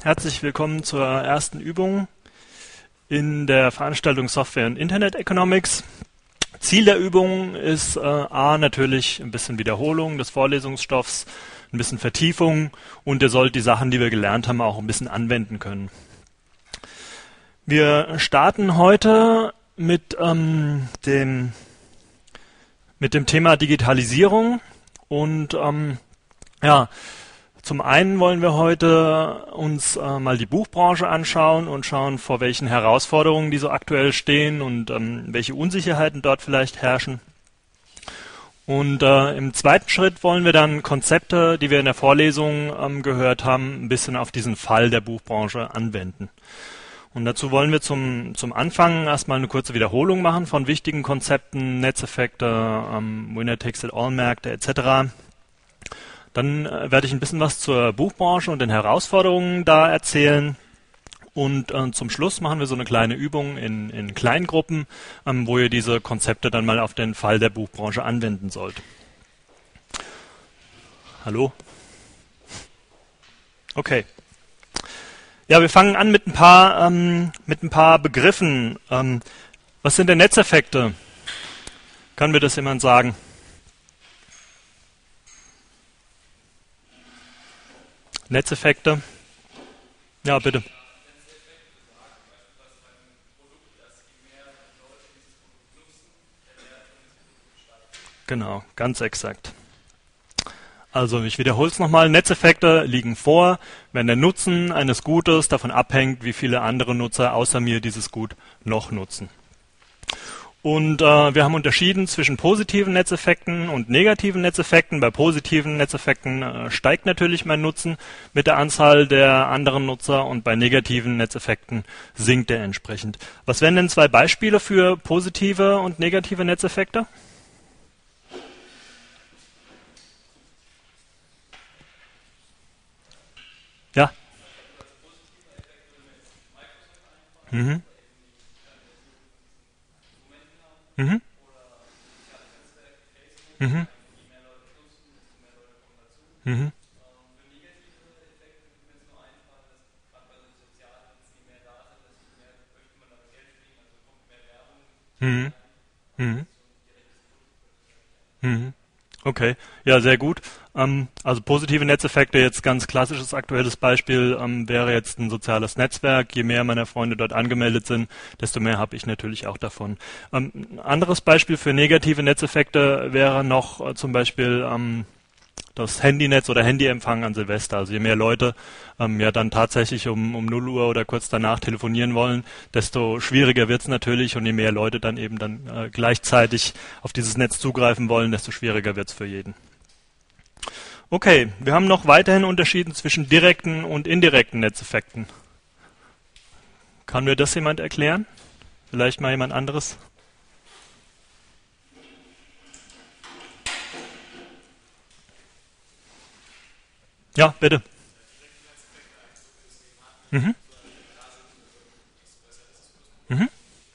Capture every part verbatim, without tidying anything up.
Herzlich willkommen zur ersten Übung in der Veranstaltung Software und Internet Economics. Ziel der Übung ist äh, A, natürlich ein bisschen Wiederholung des Vorlesungsstoffs, ein bisschen Vertiefung und ihr sollt die Sachen, die wir gelernt haben, auch ein bisschen anwenden können. Wir starten heute mit, ähm, dem, mit dem Thema Digitalisierung und ähm, ja, zum einen wollen wir heute uns äh, mal die Buchbranche anschauen und schauen, vor welchen Herausforderungen die so aktuell stehen und ähm, welche Unsicherheiten dort vielleicht herrschen. Und äh, im zweiten Schritt wollen wir dann Konzepte, die wir in der Vorlesung ähm, gehört haben, ein bisschen auf diesen Fall der Buchbranche anwenden. Und dazu wollen wir zum, zum Anfang erstmal eine kurze Wiederholung machen von wichtigen Konzepten, Netzeffekte, ähm, Winner-Takes-it-all-Märkte et cetera. Dann äh, werde ich ein bisschen was zur Buchbranche und den Herausforderungen da erzählen. Und äh, zum Schluss machen wir so eine kleine Übung in, in Kleingruppen, ähm, wo ihr diese Konzepte dann mal auf den Fall der Buchbranche anwenden sollt. Hallo? Okay. Ja, wir fangen an mit ein paar, ähm, mit ein paar Begriffen. Ähm, was sind denn Netzeffekte? Kann mir das jemand sagen? Netzeffekte? Ja, bitte. Genau, ganz exakt. Also ich wiederhole es nochmal, Netzeffekte liegen vor, wenn der Nutzen eines Gutes davon abhängt, wie viele andere Nutzer außer mir dieses Gut noch nutzen. Und äh, wir haben unterschieden zwischen positiven Netzeffekten und negativen Netzeffekten. Bei positiven Netzeffekten äh, steigt natürlich mein Nutzen mit der Anzahl der anderen Nutzer und bei negativen Netzeffekten sinkt er entsprechend. Was wären denn zwei Beispiele für positive und negative Netzeffekte? Ja. Mhm. Mhm. Mhm. Mhm. Mhm. Mhm. Mhm. Okay, ja, sehr gut. Ähm, also positive Netzeffekte, jetzt ganz klassisches aktuelles Beispiel ähm, wäre jetzt ein soziales Netzwerk. Je mehr meiner Freunde dort angemeldet sind, desto mehr habe ich natürlich auch davon. Ähm, ein anderes Beispiel für negative Netzeffekte wäre noch äh, zum Beispiel ähm, das Handynetz oder Handyempfang an Silvester. Also je mehr Leute ähm, ja dann tatsächlich um, um null Uhr oder kurz danach telefonieren wollen, desto schwieriger wird es natürlich und je mehr Leute dann eben dann äh, gleichzeitig auf dieses Netz zugreifen wollen, desto schwieriger wird es für jeden. Okay, wir haben noch weiterhin Unterschiede zwischen direkten und indirekten Netzeffekten. Kann mir das jemand erklären? Vielleicht mal jemand anderes? Ja, bitte. Mhm. Mhm.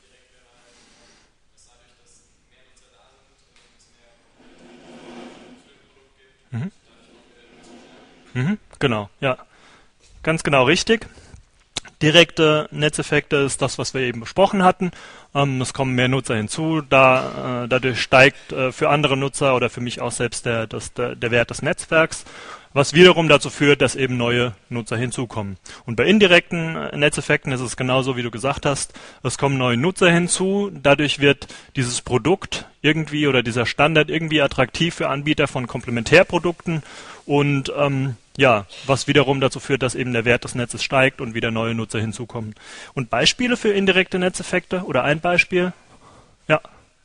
Mhm. Mhm. Genau, ja. Ganz genau richtig. Direkte Netzeffekte ist das, was wir eben besprochen hatten. Ähm, es kommen mehr Nutzer hinzu, da, äh, dadurch steigt äh, für andere Nutzer oder für mich auch selbst der, das, der, der Wert des Netzwerks, was wiederum dazu führt, dass eben neue Nutzer hinzukommen. Und bei indirekten äh, Netzeffekten ist es genauso, wie du gesagt hast. Es kommen neue Nutzer hinzu, dadurch wird dieses Produkt irgendwie oder dieser Standard irgendwie attraktiv für Anbieter von Komplementärprodukten und ähm, ja, was wiederum dazu führt, dass eben der Wert des Netzes steigt und wieder neue Nutzer hinzukommen. Und Beispiele für indirekte Netzeffekte oder ein Beispiel? Ja.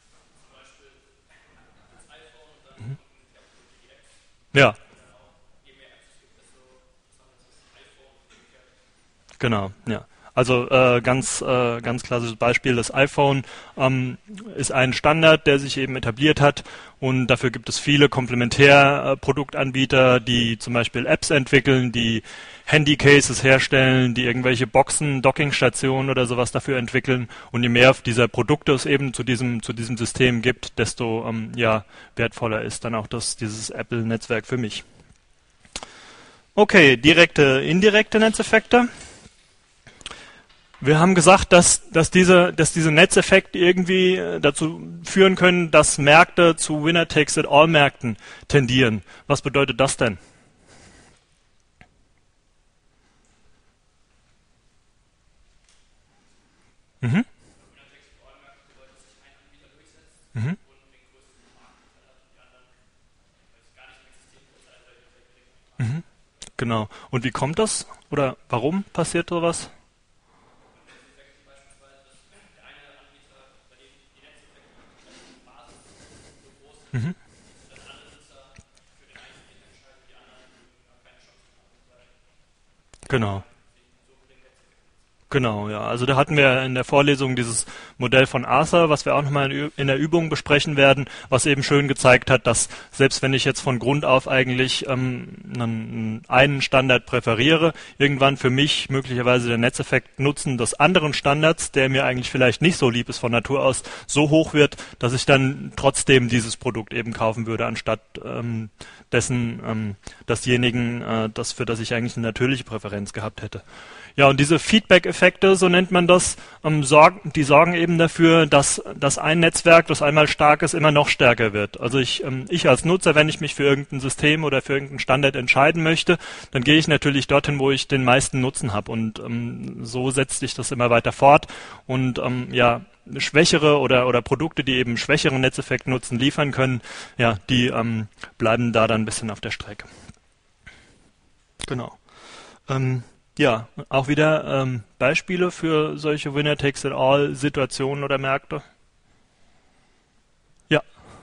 Mhm. Ja. Genau, ja. Also äh, ganz äh, ganz klassisches Beispiel, das iPhone ähm, ist ein Standard, der sich eben etabliert hat und dafür gibt es viele Komplementärproduktanbieter, die zum Beispiel Apps entwickeln, die Handycases herstellen, die irgendwelche Boxen, Dockingstationen oder sowas dafür entwickeln und je mehr dieser Produkte es eben zu diesem zu diesem System gibt, desto ähm, ja wertvoller ist dann auch das dieses Apple-Netzwerk für mich. Okay, direkte, indirekte Netzeffekte. Wir haben gesagt, dass, dass, diese, dass diese Netzeffekte irgendwie dazu führen können, dass Märkte zu Winner-Takes-it-all-Märkten tendieren. Was bedeutet das denn? Mhm. Mhm. Mhm. Genau. Und wie kommt das? Oder warum passiert sowas? Mhm. Genau. Genau, ja. Also da hatten wir in der Vorlesung dieses Modell von Arthur, was wir auch nochmal in, in der Übung besprechen werden, was eben schön gezeigt hat, dass selbst wenn ich jetzt von Grund auf eigentlich ähm, einen, einen Standard präferiere, irgendwann für mich möglicherweise der Netzeffekt Nutzen des anderen Standards, der mir eigentlich vielleicht nicht so lieb ist von Natur aus, so hoch wird, dass ich dann trotzdem dieses Produkt eben kaufen würde, anstatt ähm, dessen ähm, desjenigen, äh, das für das ich eigentlich eine natürliche Präferenz gehabt hätte. Ja, und diese Feedback-Effekte, so nennt man das, ähm, sorgen, die sorgen eben dafür, dass, dass ein Netzwerk, das einmal stark ist, immer noch stärker wird. Also ich, ähm, ich als Nutzer, wenn ich mich für irgendein System oder für irgendeinen Standard entscheiden möchte, dann gehe ich natürlich dorthin, wo ich den meisten Nutzen habe. Und ähm, so setzt sich das immer weiter fort. Und ähm, ja, schwächere oder, oder Produkte, die eben schwächeren Netzeffektnutzen liefern können, ja, die ähm, bleiben da dann ein bisschen auf der Strecke. Genau. Ähm, Ja, auch wieder ähm, Beispiele für solche Winner-Takes-it-all-Situationen oder Märkte. Ja,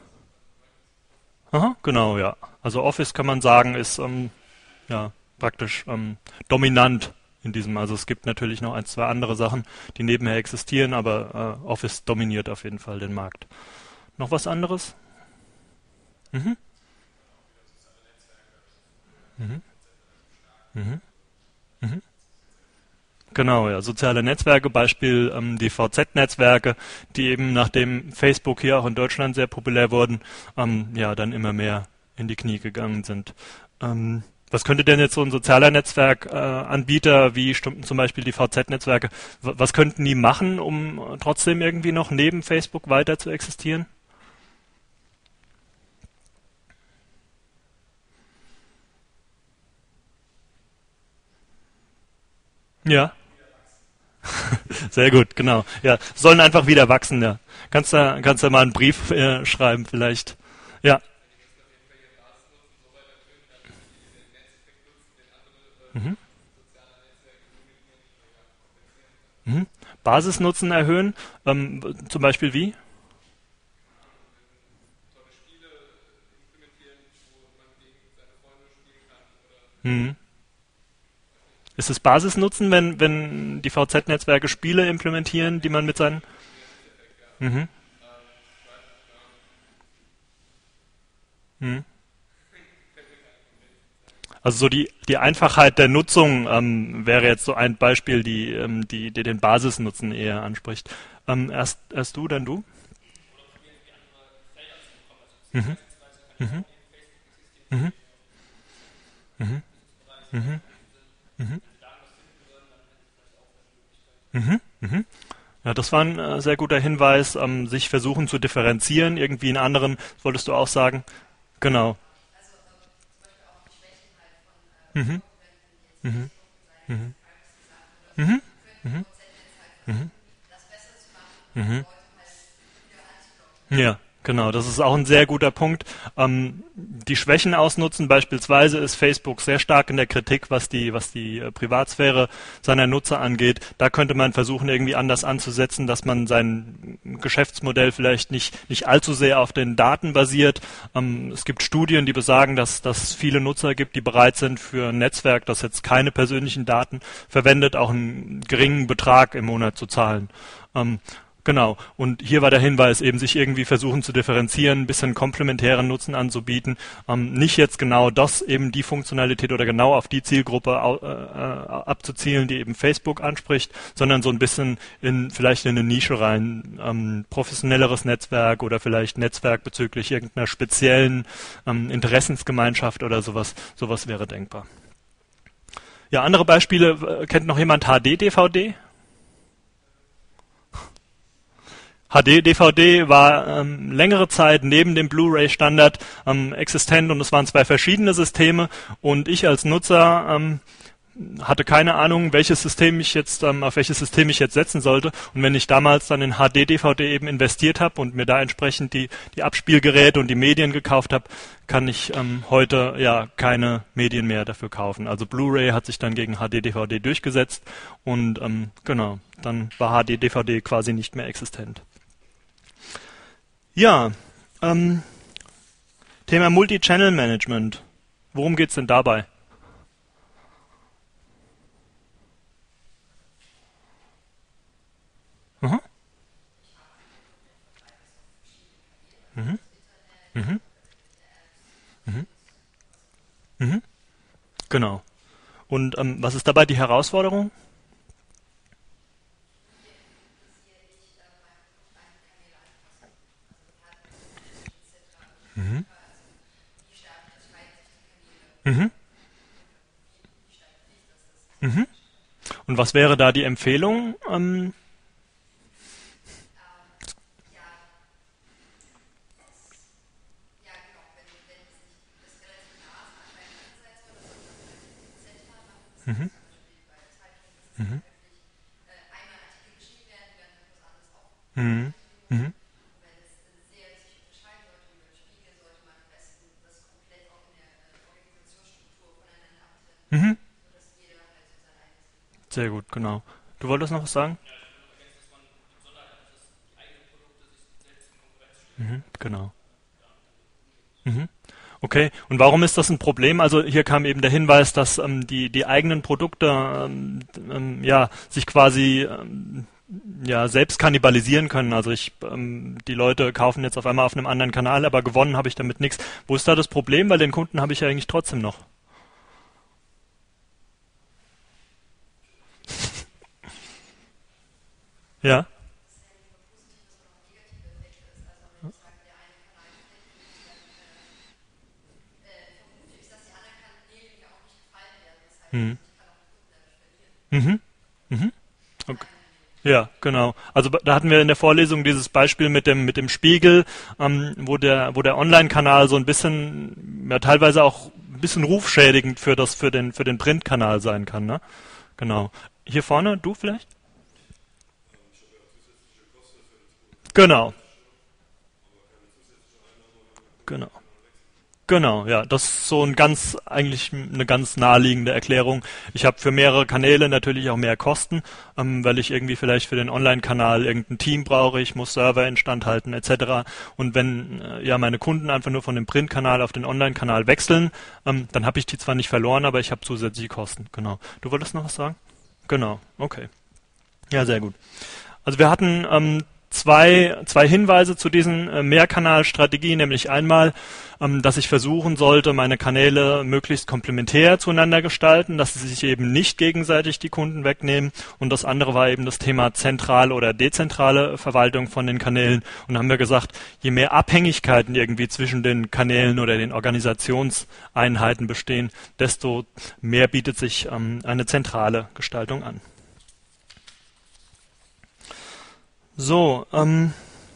aha, genau, ja. Also Office kann man sagen, ist ähm, ja praktisch ähm, dominant in diesem. Also es gibt natürlich noch ein, zwei andere Sachen, die nebenher existieren, aber äh, Office dominiert auf jeden Fall den Markt. Noch was anderes? Mhm. Mhm. Mhm. Mhm. Genau, ja, soziale Netzwerke, Beispiel ähm, die V Z-Netzwerke, die eben nachdem Facebook hier auch in Deutschland sehr populär wurden, ähm, ja, dann immer mehr in die Knie gegangen sind. Ähm, was könnte denn jetzt so ein sozialer Netzwerkanbieter äh, wie stunden zum Beispiel die V Z-Netzwerke, was könnten die machen, um trotzdem irgendwie noch neben Facebook weiter zu existieren? Ja, sehr gut, genau. Ja, sollen einfach wieder wachsen, ja. Kannst du, kannst du mal einen Brief äh, schreiben vielleicht? Ja. Mhm. Mhm. Basisnutzen erhöhen, ähm, zum Beispiel wie? Mhm. Ist es Basisnutzen, wenn, wenn die V Z-Netzwerke Spiele implementieren, die man mit seinen... Mhm. Mhm. Also so die, die Einfachheit der Nutzung ähm, wäre jetzt so ein Beispiel, die, ähm, die, die den Basisnutzen eher anspricht. Ähm, erst, erst du, dann du? Mhm. Mhm. Mhm. Mhm. Mhm. Mhm. Mhm. Mhm. Ja, das war ein äh, sehr guter Hinweis, ähm, sich versuchen zu differenzieren, irgendwie in anderen, das wolltest du auch sagen? Genau. Mhm. Mhm. Mhm. Mhm. Mhm. Mhm. Mhm. Ja, genau. Das ist auch ein sehr guter Punkt. Ähm, die Schwächen ausnutzen beispielsweise ist Facebook sehr stark in der Kritik, was die, was die äh, Privatsphäre seiner Nutzer angeht. Da könnte man versuchen, irgendwie anders anzusetzen, dass man sein Geschäftsmodell vielleicht nicht, nicht allzu sehr auf den Daten basiert. Ähm, es gibt Studien, die besagen, dass dass viele Nutzer gibt, die bereit sind, für ein Netzwerk, das jetzt keine persönlichen Daten verwendet, auch einen geringen Betrag im Monat zu zahlen. Ähm, Genau. Und hier war der Hinweis eben, sich irgendwie versuchen zu differenzieren, ein bisschen komplementären Nutzen anzubieten. Ähm, nicht jetzt genau das, eben die Funktionalität oder genau auf die Zielgruppe au, äh, äh, abzuzielen, die eben Facebook anspricht, sondern so ein bisschen in vielleicht in eine Nische rein. Ähm, professionelleres Netzwerk oder vielleicht Netzwerk bezüglich irgendeiner speziellen ähm, Interessensgemeinschaft oder sowas. Sowas wäre denkbar. Ja, andere Beispiele, äh, kennt noch jemand H D-D V D? H D-D V D war ähm, längere Zeit neben dem Blu-ray-Standard ähm, existent und es waren zwei verschiedene Systeme und ich als Nutzer ähm, hatte keine Ahnung, welches System ich jetzt, ähm, auf welches System ich jetzt setzen sollte. Und wenn ich damals dann in H D-D V D eben investiert habe und mir da entsprechend die, die Abspielgeräte und die Medien gekauft habe, kann ich ähm, heute ja keine Medien mehr dafür kaufen. Also Blu-ray hat sich dann gegen H D-D V D durchgesetzt und ähm, genau, dann war H D-D V D quasi nicht mehr existent. Ja, ähm, Thema Multi-Channel Management. Worum geht's denn dabei? Mhm. Mhm. Mhm. Mhm. Mhm. Genau. Und ähm, was ist dabei die Herausforderung? Mhm. Mhm. Mhm. Und was wäre da die Empfehlung? Ähm, mhm. Mhm. Mhm. Mhm. Mhm. Sehr gut, genau. Du wolltest noch was sagen? Mhm. Genau. Mhm. Okay, und warum ist das ein Problem? Also hier kam eben der Hinweis, dass ähm, die, die eigenen Produkte ähm, ähm, ja, sich quasi ähm, ja, selbst kannibalisieren können. Also ich, ähm, die Leute kaufen jetzt auf einmal auf einem anderen Kanal, aber gewonnen habe ich damit nichts. Wo ist da das Problem? Weil den Kunden habe ich ja eigentlich trotzdem noch. Ja. Mhm. Mhm. Mhm. Okay. Ja, genau. Also da hatten wir in der Vorlesung dieses Beispiel mit dem mit dem Spiegel, ähm, wo der wo der Online-Kanal so ein bisschen, ja teilweise auch ein bisschen rufschädigend für das für den für den Print-Kanal sein kann, ne? Genau. Hier vorne, du vielleicht? Genau, genau. Genau, ja, das ist so ein ganz, eigentlich eine ganz naheliegende Erklärung. Ich habe für mehrere Kanäle natürlich auch mehr Kosten, ähm, weil ich irgendwie vielleicht für den Online-Kanal irgendein Team brauche, ich muss Server instand halten et cetera. Und wenn äh, ja meine Kunden einfach nur von dem Print-Kanal auf den Online-Kanal wechseln, ähm, dann habe ich die zwar nicht verloren, aber ich habe zusätzliche Kosten. Genau. Du wolltest noch was sagen? Genau, okay. Ja, sehr gut. Also wir hatten ähm, zwei, zwei Hinweise zu diesen äh, Mehrkanalstrategien, nämlich einmal, ähm, dass ich versuchen sollte, meine Kanäle möglichst komplementär zueinander gestalten, dass sie sich eben nicht gegenseitig die Kunden wegnehmen. Und das andere war eben das Thema zentrale oder dezentrale Verwaltung von den Kanälen. Und da haben wir gesagt, je mehr Abhängigkeiten irgendwie zwischen den Kanälen oder den Organisationseinheiten bestehen, desto mehr bietet sich ähm, eine zentrale Gestaltung an. So, ähm,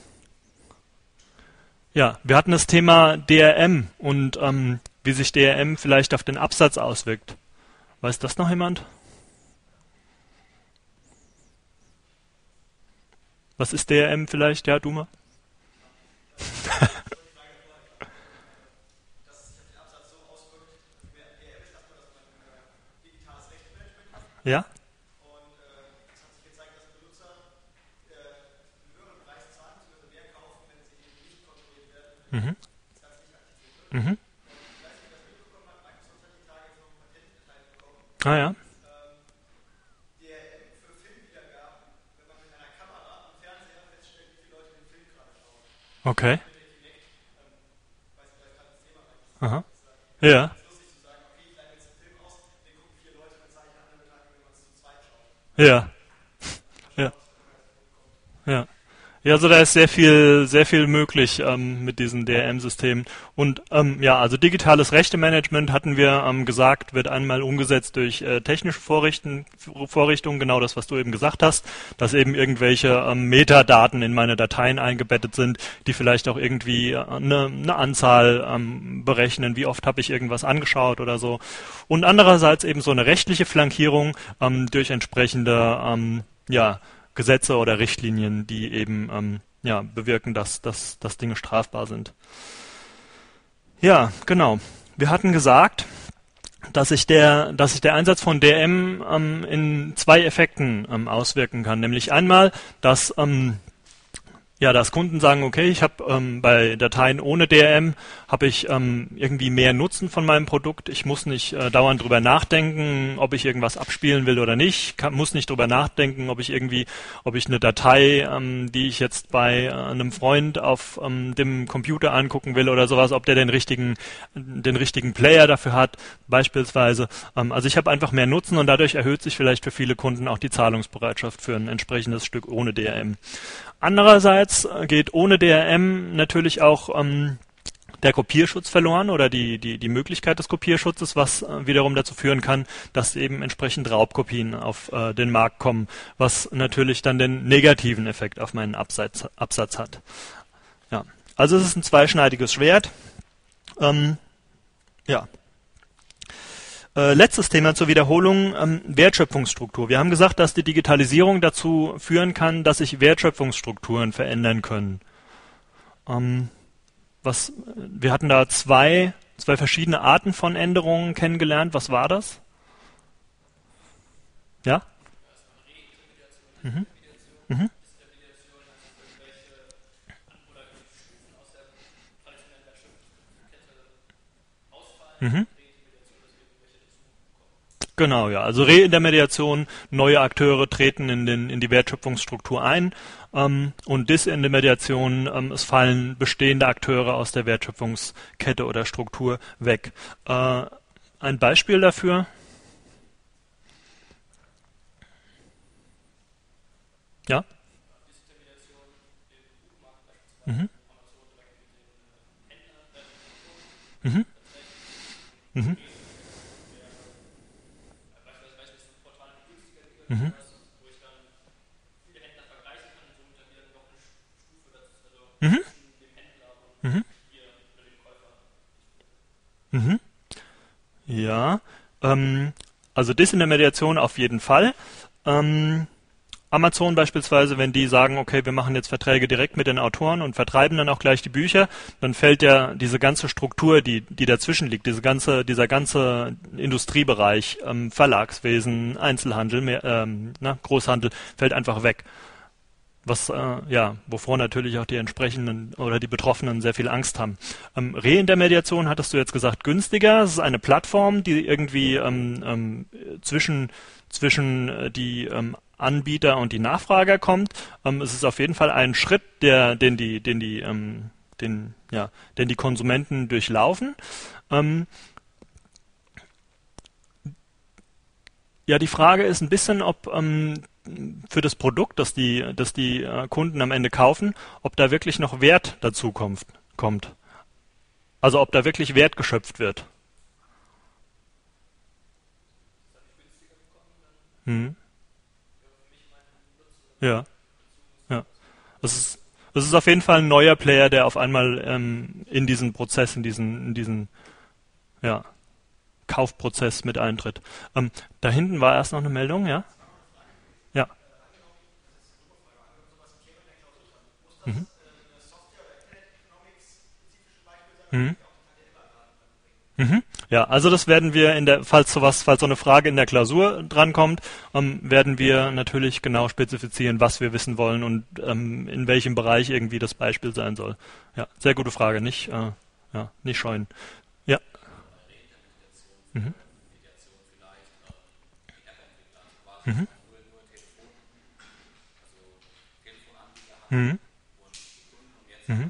ja, wir hatten das Thema D R M und ähm, wie sich D R M vielleicht auf den Absatz auswirkt. Weiß das noch jemand? Was ist D R M vielleicht? Ja, du mal? Ja? Mhm. Mhm. Ah ja. Okay. Aha. Ja. Ja. Ja. Ja. Ja, also da ist sehr viel, sehr viel möglich ähm, mit diesen D R M-Systemen. Und ähm, ja, also digitales Rechtemanagement hatten wir ähm, gesagt, wird einmal umgesetzt durch äh, technische Vorrichten, Vorrichtungen, genau das, was du eben gesagt hast, dass eben irgendwelche ähm, Metadaten in meine Dateien eingebettet sind, die vielleicht auch irgendwie äh, eine, eine Anzahl ähm, berechnen, wie oft habe ich irgendwas angeschaut oder so. Und andererseits eben so eine rechtliche Flankierung ähm, durch entsprechende ähm, ja, Gesetze oder Richtlinien, die eben ähm, ja, bewirken, dass, dass, dass Dinge strafbar sind. Ja, genau. Wir hatten gesagt, dass sich der, dass sich der Einsatz von D R M ähm, in zwei Effekten ähm, auswirken kann. Nämlich einmal, dass ähm, ja, dass Kunden sagen, okay, ich habe ähm, bei Dateien ohne D R M habe ich ähm, irgendwie mehr Nutzen von meinem Produkt. Ich muss nicht äh, dauernd drüber nachdenken, ob ich irgendwas abspielen will oder nicht. Kann, muss nicht drüber nachdenken, ob ich irgendwie, ob ich eine Datei, ähm, die ich jetzt bei äh, einem Freund auf ähm, dem Computer angucken will oder sowas, ob der den richtigen, den richtigen Player dafür hat, beispielsweise. Ähm, also ich habe einfach mehr Nutzen und dadurch erhöht sich vielleicht für viele Kunden auch die Zahlungsbereitschaft für ein entsprechendes Stück ohne D R M. Andererseits geht ohne D R M natürlich auch ähm, der Kopierschutz verloren oder die, die, die Möglichkeit des Kopierschutzes, was äh, wiederum dazu führen kann, dass eben entsprechend Raubkopien auf äh, den Markt kommen, was natürlich dann den negativen Effekt auf meinen Absatz, Absatz hat. Ja. Also es ist ein zweischneidiges Schwert. Ähm, ja. Äh, letztes Thema zur Wiederholung, ähm, Wertschöpfungsstruktur. Wir haben gesagt, dass die Digitalisierung dazu führen kann, dass sich Wertschöpfungsstrukturen verändern können. Ähm, was, wir hatten da zwei, zwei verschiedene Arten von Änderungen kennengelernt. Was war das? Ja? Mhm. Mhm. Mhm. Genau, ja. Also Reintermediation, neue Akteure treten in, den, in die Wertschöpfungsstruktur ein ähm, und Disintermediation, ähm, es fallen bestehende Akteure aus der Wertschöpfungskette oder Struktur weg. Äh, ein Beispiel dafür? Ja? Mhm. Mhm. Mhm. Mhm. Mhm. Mhm. Mhm. Ja, ähm, also Disintermediation auf jeden Fall. Ähm, Amazon beispielsweise, wenn die sagen, okay, wir machen jetzt Verträge direkt mit den Autoren und vertreiben dann auch gleich die Bücher, dann fällt ja diese ganze Struktur, die, die dazwischen liegt, diese ganze, dieser ganze Industriebereich, ähm, Verlagswesen, Einzelhandel, mehr, ähm, na, Großhandel, fällt einfach weg. Was, äh, ja, wovor natürlich auch die entsprechenden oder die Betroffenen sehr viel Angst haben. Ähm, Reintermediation hattest du jetzt gesagt günstiger. Es ist eine Plattform, die irgendwie ähm, ähm, zwischen, zwischen äh, die ähm, Anbieter und die Nachfrager kommt. Ähm, es ist auf jeden Fall ein Schritt, der, den die, den die, ähm, den, ja, den die Konsumenten durchlaufen. Ähm, Ja, die Frage ist ein bisschen, ob ähm, für das Produkt, das die, das die äh, Kunden am Ende kaufen, ob da wirklich noch Wert dazu kommt, kommt. Also ob da wirklich Wert geschöpft wird. Hm. Ja, ja. Es ist, es ist auf jeden Fall ein neuer Player, der auf einmal ähm, in diesen Prozess, in diesen, in diesen, ja, Kaufprozess mit eintritt. Ähm, da hinten war erst noch eine Meldung, ja? Ja. Mhm. Mhm. Mhm. Ja, also das werden wir in der, falls sowas, falls so eine Frage in der Klausur drankommt, ähm, werden wir natürlich genau spezifizieren, was wir wissen wollen und ähm, in welchem Bereich irgendwie das Beispiel sein soll. Ja, sehr gute Frage, nicht, äh, ja, nicht scheuen. Ja. Mhm. Mhm. Mhm. Mhm.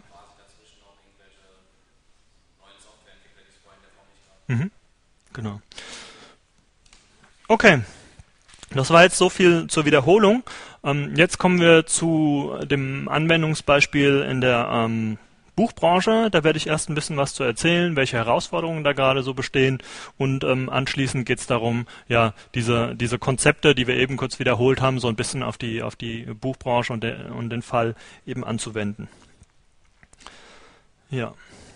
Mhm. Genau. Okay, das war jetzt so viel zur Wiederholung. ähm, jetzt kommen wir zu dem Anwendungsbeispiel in der ähm, Buchbranche. Da werde ich erst ein bisschen was zu erzählen, welche Herausforderungen da gerade so bestehen, und ähm, anschließend geht es darum, ja, diese, diese Konzepte, die wir eben kurz wiederholt haben, so ein bisschen auf die, auf die Buchbranche und, der, und den Fall eben anzuwenden. Ja,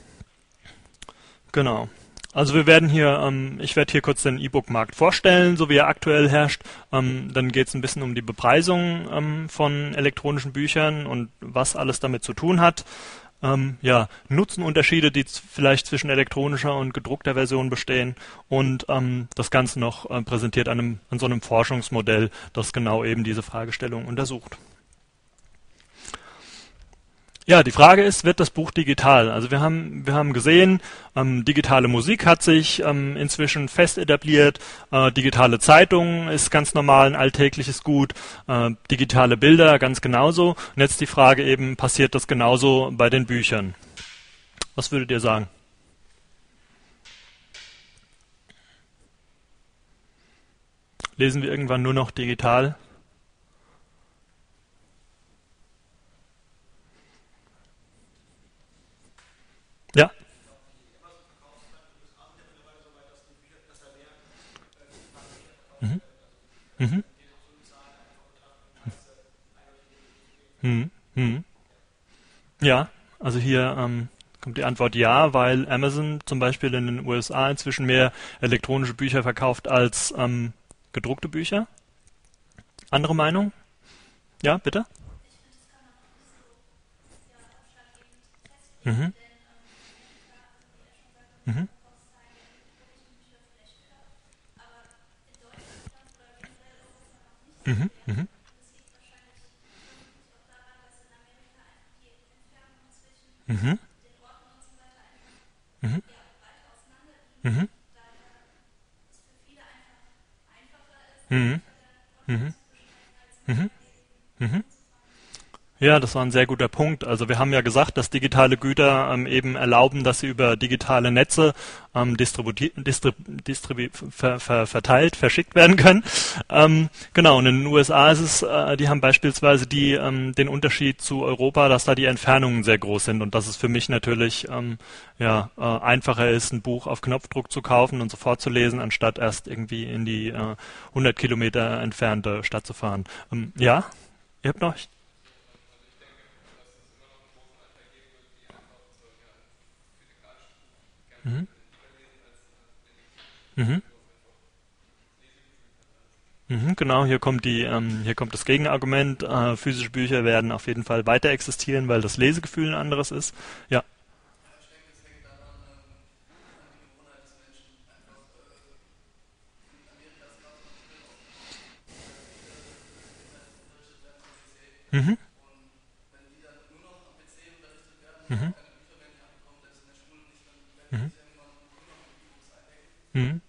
genau. Also wir werden hier, ähm, ich werde hier kurz den E-Book-Markt vorstellen, so wie er aktuell herrscht. Ähm, dann geht es ein bisschen um die Bepreisung ähm, von elektronischen Büchern und was alles damit zu tun hat. Ähm, ja, Nutzenunterschiede, die z- vielleicht zwischen elektronischer und gedruckter Version bestehen, und ähm, das Ganze noch äh, präsentiert an, einem, an so einem Forschungsmodell, das genau eben diese Fragestellung untersucht. Ja, die Frage ist, wird das Buch digital? Also wir haben, wir haben gesehen, ähm, digitale Musik hat sich ähm, inzwischen fest etabliert, äh, digitale Zeitung ist ganz normal ein alltägliches Gut, äh, digitale Bilder ganz genauso. Und jetzt die Frage eben, passiert das genauso bei den Büchern? Was würdet ihr sagen? Lesen wir irgendwann nur noch digital? Ja? Mhm. Mhm. Mhm. Mhm. Ja, also hier ähm, kommt die Antwort ja, weil Amazon zum Beispiel in den U S A inzwischen mehr elektronische Bücher verkauft als ähm, gedruckte Bücher. Andere Meinung? Ja, bitte? Mhm. Mhm. Mhm. Mhm. Mhm. Mhm. Mhm. Mhm. Mhm. Mhm. Mhm. Ja, das war ein sehr guter Punkt. Also wir haben ja gesagt, dass digitale Güter ähm, eben erlauben, dass sie über digitale Netze ähm, distributi- distrib- distribu- ver ver verteilt, verschickt werden können. Ähm, genau, und in den U S A ist es, äh, die haben beispielsweise die, ähm, den Unterschied zu Europa, dass da die Entfernungen sehr groß sind und dass es für mich natürlich ähm, ja, äh, einfacher ist, ein Buch auf Knopfdruck zu kaufen und sofort zu lesen, anstatt erst irgendwie in die äh, hundert Kilometer entfernte Stadt zu fahren. Ähm, ja, ihr habt noch? Mhm. Mhm. Mhm, genau, hier kommt die, ähm, hier kommt das Gegenargument. Äh, physische Bücher werden auf jeden Fall weiter existieren, weil das Lesegefühl ein anderes ist. Ja. Mhm. Mhm. Mhm. Mhm.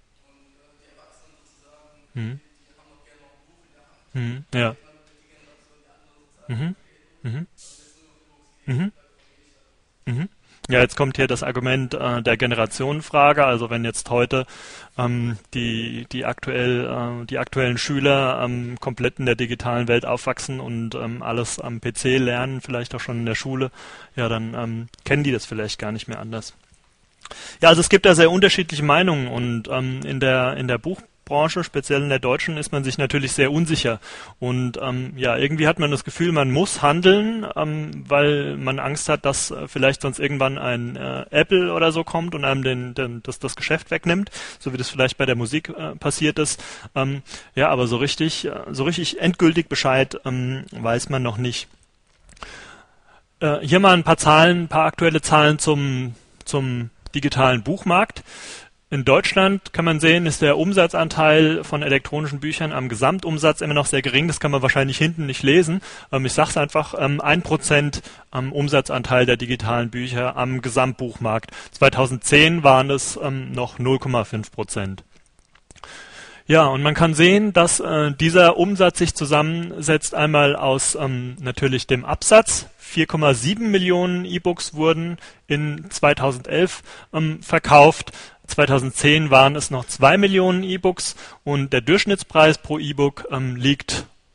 Mhm. Mhm. Ja. Mhm. Mhm. Mhm. Mhm. Ja, jetzt kommt hier das Argument äh, der Generationenfrage. Also wenn jetzt heute ähm, die, die, aktuell, äh, die aktuellen Schüler ähm, komplett in der digitalen Welt aufwachsen und ähm, alles am P C lernen, vielleicht auch schon in der Schule, ja, dann ähm, kennen die das vielleicht gar nicht mehr anders. Ja, also es gibt da sehr unterschiedliche Meinungen, und ähm, in der in der Buchbranche, speziell in der deutschen, ist man sich natürlich sehr unsicher. Und ähm, ja, irgendwie hat man das Gefühl, man muss handeln, ähm, weil man Angst hat, dass äh, vielleicht sonst irgendwann ein äh, Apple oder so kommt und einem den, den, das, das Geschäft wegnimmt, so wie das vielleicht bei der Musik äh, passiert ist. Ähm, ja, aber so richtig, äh, so richtig endgültig Bescheid ähm, weiß man noch nicht. Äh, hier mal ein paar Zahlen, ein paar aktuelle Zahlen zum, zum digitalen Buchmarkt. In Deutschland kann man sehen, ist der Umsatzanteil von elektronischen Büchern am Gesamtumsatz immer noch sehr gering. Das kann man wahrscheinlich hinten nicht lesen. Ähm, ich sage es einfach, ähm, ein Prozent am Umsatzanteil der digitalen Bücher am Gesamtbuchmarkt. zweitausendzehn waren es ähm, noch null Komma fünf Prozent. Ja, und man kann sehen, dass äh, dieser Umsatz sich zusammensetzt einmal aus ähm, natürlich dem Absatz. vier Komma sieben Millionen E-Books wurden in zweitausendelf ähm, verkauft. zweitausendzehn waren es noch zwei Millionen E-Books, und der Durchschnittspreis pro E-Book ähm, liegt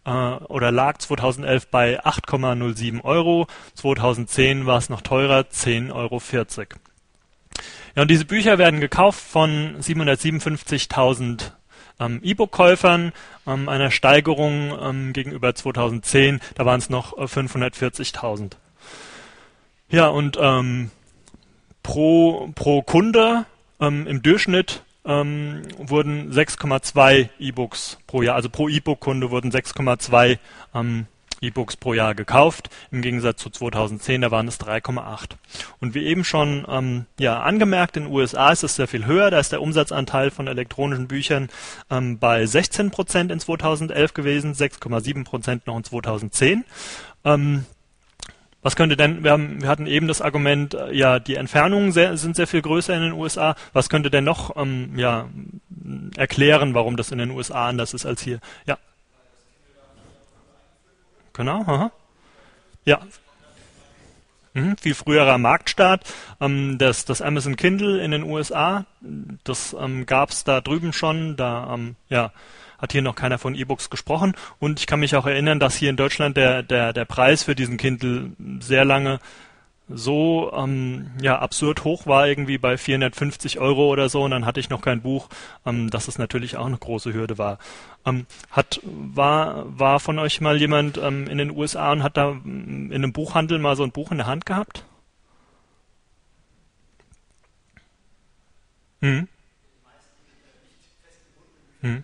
äh, oder lag zweitausendelf bei acht Komma null sieben Euro. zweitausendzehn war es noch teurer, zehn Euro vierzig. Ja, und diese Bücher werden gekauft von siebenhundertsiebenundfünfzigtausend ähm, E-Book-Käufern, ähm, einer Steigerung ähm, gegenüber zweitausendzehn, da waren es noch äh, fünfhundertvierzigtausend. Ja, und ähm, pro, pro Kunde ähm, im Durchschnitt ähm, wurden sechs Komma zwei E-Books pro Jahr, also pro E-Book-Kunde wurden sechs Komma zwei ähm, E-Books pro Jahr gekauft, im Gegensatz zu zweitausendzehn, da waren es drei Komma acht. Und wie eben schon ähm, ja, angemerkt, in den U S A ist es sehr viel höher, da ist der Umsatzanteil von elektronischen Büchern ähm, bei sechzehn Prozent in zweitausendelf gewesen, sechs Komma sieben Prozent noch in zweitausendzehn. Ähm, Was könnte denn, wir, haben, wir hatten eben das Argument, äh, ja, die Entfernungen sehr, sind sehr viel größer in den U S A. Was könnte denn noch ähm, ja, erklären, warum das in den U S A anders ist als hier? Ja. Genau, aha. Ja. Mhm, viel früherer Marktstart. Ähm, das, das Amazon Kindle in den U S A, das ähm, gab es da drüben schon, da ähm, ja, hat hier noch keiner von E-Books gesprochen. Und ich kann mich auch erinnern, dass hier in Deutschland der, der, der Preis für diesen Kindle sehr lange so ähm, ja, absurd hoch war, irgendwie bei vierhundertfünfzig Euro oder so, und dann hatte ich noch kein Buch, ähm, dass es natürlich auch eine große Hürde war. Ähm, hat, war, war von euch mal jemand ähm, in den U S A und hat da ähm, in einem Buchhandel mal so ein Buch in der Hand gehabt? Hm? Hm?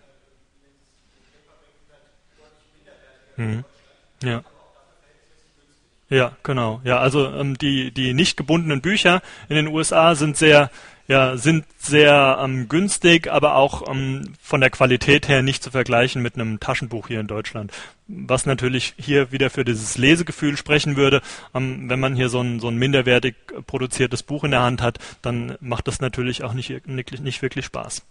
Hm? Ja. Ja, genau. Ja, also ähm, die die nicht gebundenen Bücher in den U S A sind sehr ja sind sehr ähm, günstig, aber auch ähm, von der Qualität her nicht zu vergleichen mit einem Taschenbuch hier in Deutschland. Was natürlich hier wieder für dieses Lesegefühl sprechen würde. Ähm, wenn man hier so ein so ein minderwertig produziertes Buch in der Hand hat, dann macht das natürlich auch nicht nicht, nicht wirklich Spaß.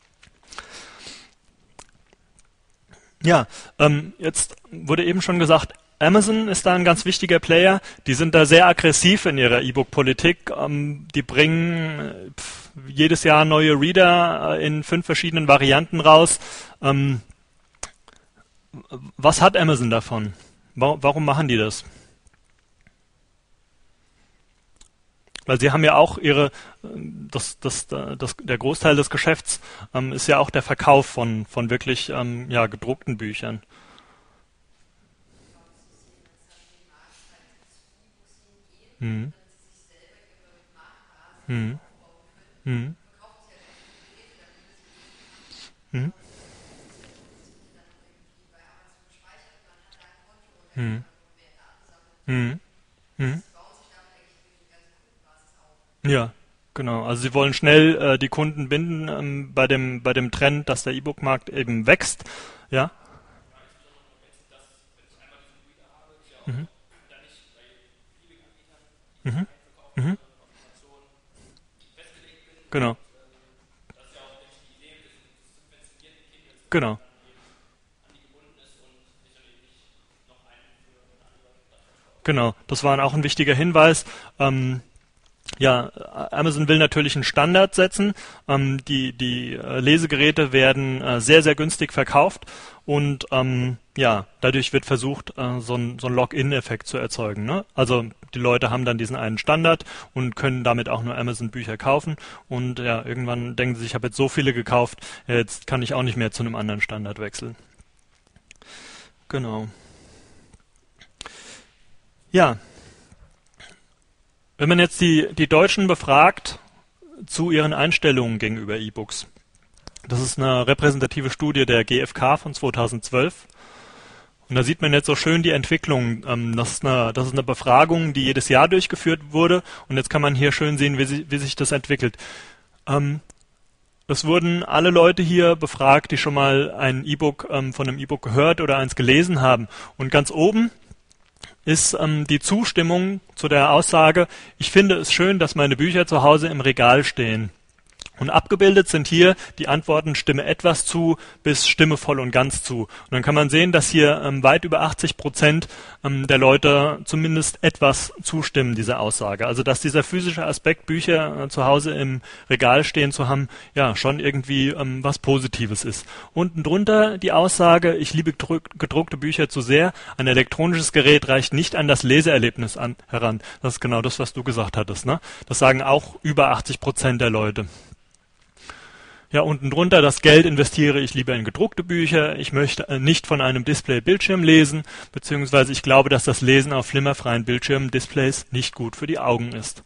Ja, ähm, jetzt wurde eben schon gesagt, Amazon ist da ein ganz wichtiger Player. Die sind da sehr aggressiv in ihrer E-Book-Politik. Ähm, die bringen äh, pf, jedes Jahr neue Reader äh, in fünf verschiedenen Varianten raus. Ähm, was hat Amazon davon? Wa- warum machen die das? Weil sie haben ja auch ihre, das, das, das, der Großteil des Geschäfts ähm, ist ja auch der Verkauf von, von wirklich ähm, ja, gedruckten Büchern. Hm. Hm. Hm. Hm. Hm. Hm. Hm. Ja, genau. Also sie wollen schnell äh, die Kunden binden ähm, bei dem bei dem Trend, dass der E-Book-Markt eben wächst. Ja. Mhm. Mhm. Mhm. Genau. Genau. Genau. Das war auch ein wichtiger Hinweis. Ähm, Ja, Amazon will natürlich einen Standard setzen. Ähm, die die äh, Lesegeräte werden äh, sehr, sehr günstig verkauft und ähm, ja, dadurch wird versucht, äh, so ein, so ein Login-Effekt zu erzeugen. Ne? Also die Leute haben dann diesen einen Standard und können damit auch nur Amazon-Bücher kaufen und ja, irgendwann denken sie sich, ich habe jetzt so viele gekauft, ja, jetzt kann ich auch nicht mehr zu einem anderen Standard wechseln. Genau. Ja, wenn man jetzt die, die Deutschen befragt zu ihren Einstellungen gegenüber E-Books, das ist eine repräsentative Studie der G F K von zweitausendzwölf. Und da sieht man jetzt so schön die Entwicklung. Ähm, das ist eine, das ist eine Befragung, die jedes Jahr durchgeführt wurde. Und jetzt kann man hier schön sehen, wie, sie, wie sich das entwickelt. Ähm, es wurden alle Leute hier befragt, die schon mal ein E-Book ähm, von einem E-Book gehört oder eins gelesen haben. Und ganz oben ist ähm, die Zustimmung zu der Aussage, ich finde es schön, dass meine Bücher zu Hause im Regal stehen. Und abgebildet sind hier die Antworten Stimme etwas zu bis Stimme voll und ganz zu. Und dann kann man sehen, dass hier ähm, weit über achtzig Prozent ähm, der Leute zumindest etwas zustimmen dieser Aussage. Also dass dieser physische Aspekt, Bücher äh, zu Hause im Regal stehen zu haben, ja schon irgendwie ähm, was Positives ist. Unten drunter die Aussage, ich liebe gedruckte Bücher zu sehr, ein elektronisches Gerät reicht nicht an das Leseerlebnis an, heran. Das ist genau das, was du gesagt hattest, ne? Das sagen auch über achtzig Prozent der Leute. Ja, unten drunter, das Geld investiere ich lieber in gedruckte Bücher. Ich möchte nicht von einem Display-Bildschirm lesen, beziehungsweise ich glaube, dass das Lesen auf flimmerfreien Bildschirm-Displays nicht gut für die Augen ist.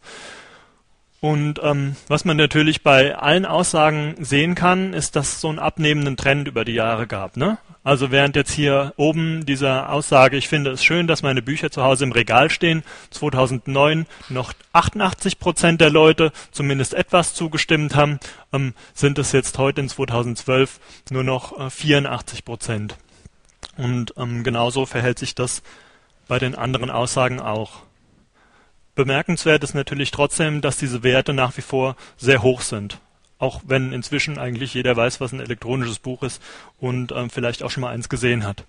Und ähm, was man natürlich bei allen Aussagen sehen kann, ist, dass es so einen abnehmenden Trend über die Jahre gab, ne? Also während jetzt hier oben dieser Aussage, ich finde es schön, dass meine Bücher zu Hause im Regal stehen, zweitausendneun noch achtundachtzig Prozent der Leute zumindest etwas zugestimmt haben, ähm, sind es jetzt heute in zweitausendzwölf nur noch äh, vierundachtzig Prozent. Und ähm, genauso verhält sich das bei den anderen Aussagen auch. Bemerkenswert ist natürlich trotzdem, dass diese Werte nach wie vor sehr hoch sind. Auch wenn inzwischen eigentlich jeder weiß, was ein elektronisches Buch ist und ähm, vielleicht auch schon mal eins gesehen hat.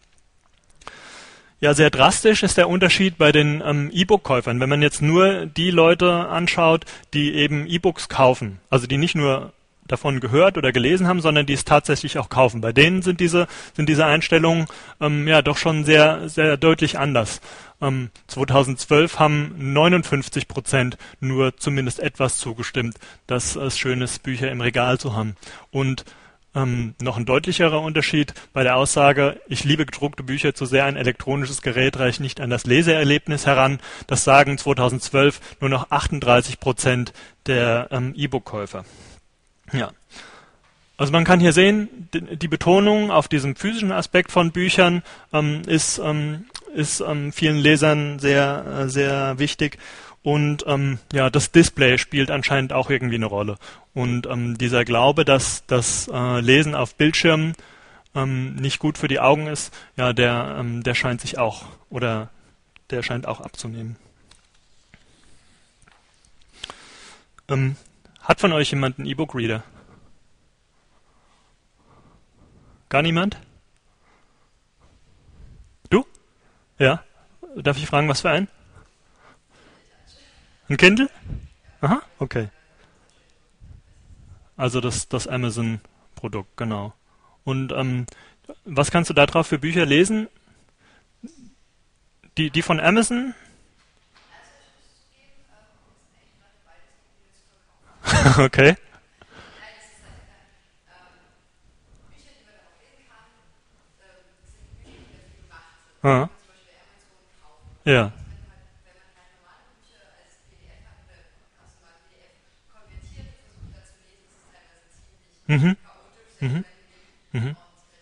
Ja, sehr drastisch ist der Unterschied bei den ähm, E-Book-Käufern. Wenn man jetzt nur die Leute anschaut, die eben E-Books kaufen, also die nicht nur davon gehört oder gelesen haben, sondern die es tatsächlich auch kaufen. Bei denen sind diese, sind diese Einstellungen ähm, ja doch schon sehr, sehr deutlich anders. Ähm, zweitausendzwölf haben neunundfünfzig Prozent nur zumindest etwas zugestimmt, dass es schön ist, Bücher im Regal zu haben. Und ähm, noch ein deutlicherer Unterschied bei der Aussage, ich liebe gedruckte Bücher zu sehr, ein elektronisches Gerät reicht nicht an das Leseerlebnis heran. Das sagen zweitausendzwölf nur noch achtunddreißig Prozent der ähm, E-Book-Käufer. Ja, also man kann hier sehen, die, die Betonung auf diesem physischen Aspekt von Büchern ähm, ist, ähm, ist ähm, vielen Lesern sehr, äh, sehr wichtig und ähm, ja, das Display spielt anscheinend auch irgendwie eine Rolle. Und ähm, dieser Glaube, dass das äh, Lesen auf Bildschirmen ähm, nicht gut für die Augen ist, ja, der, ähm, der scheint sich auch oder der scheint auch abzunehmen. Ähm, Hat von euch jemand einen E-Book-Reader? Gar niemand? Du? Ja. Darf ich fragen, was für ein? Ein Kindle? Aha, okay. Also das, das Amazon-Produkt, genau. Und ähm, was kannst du da drauf für Bücher lesen? Die, die von Amazon? Okay. Ah. Ja. Mhm. Mhm. Mhm.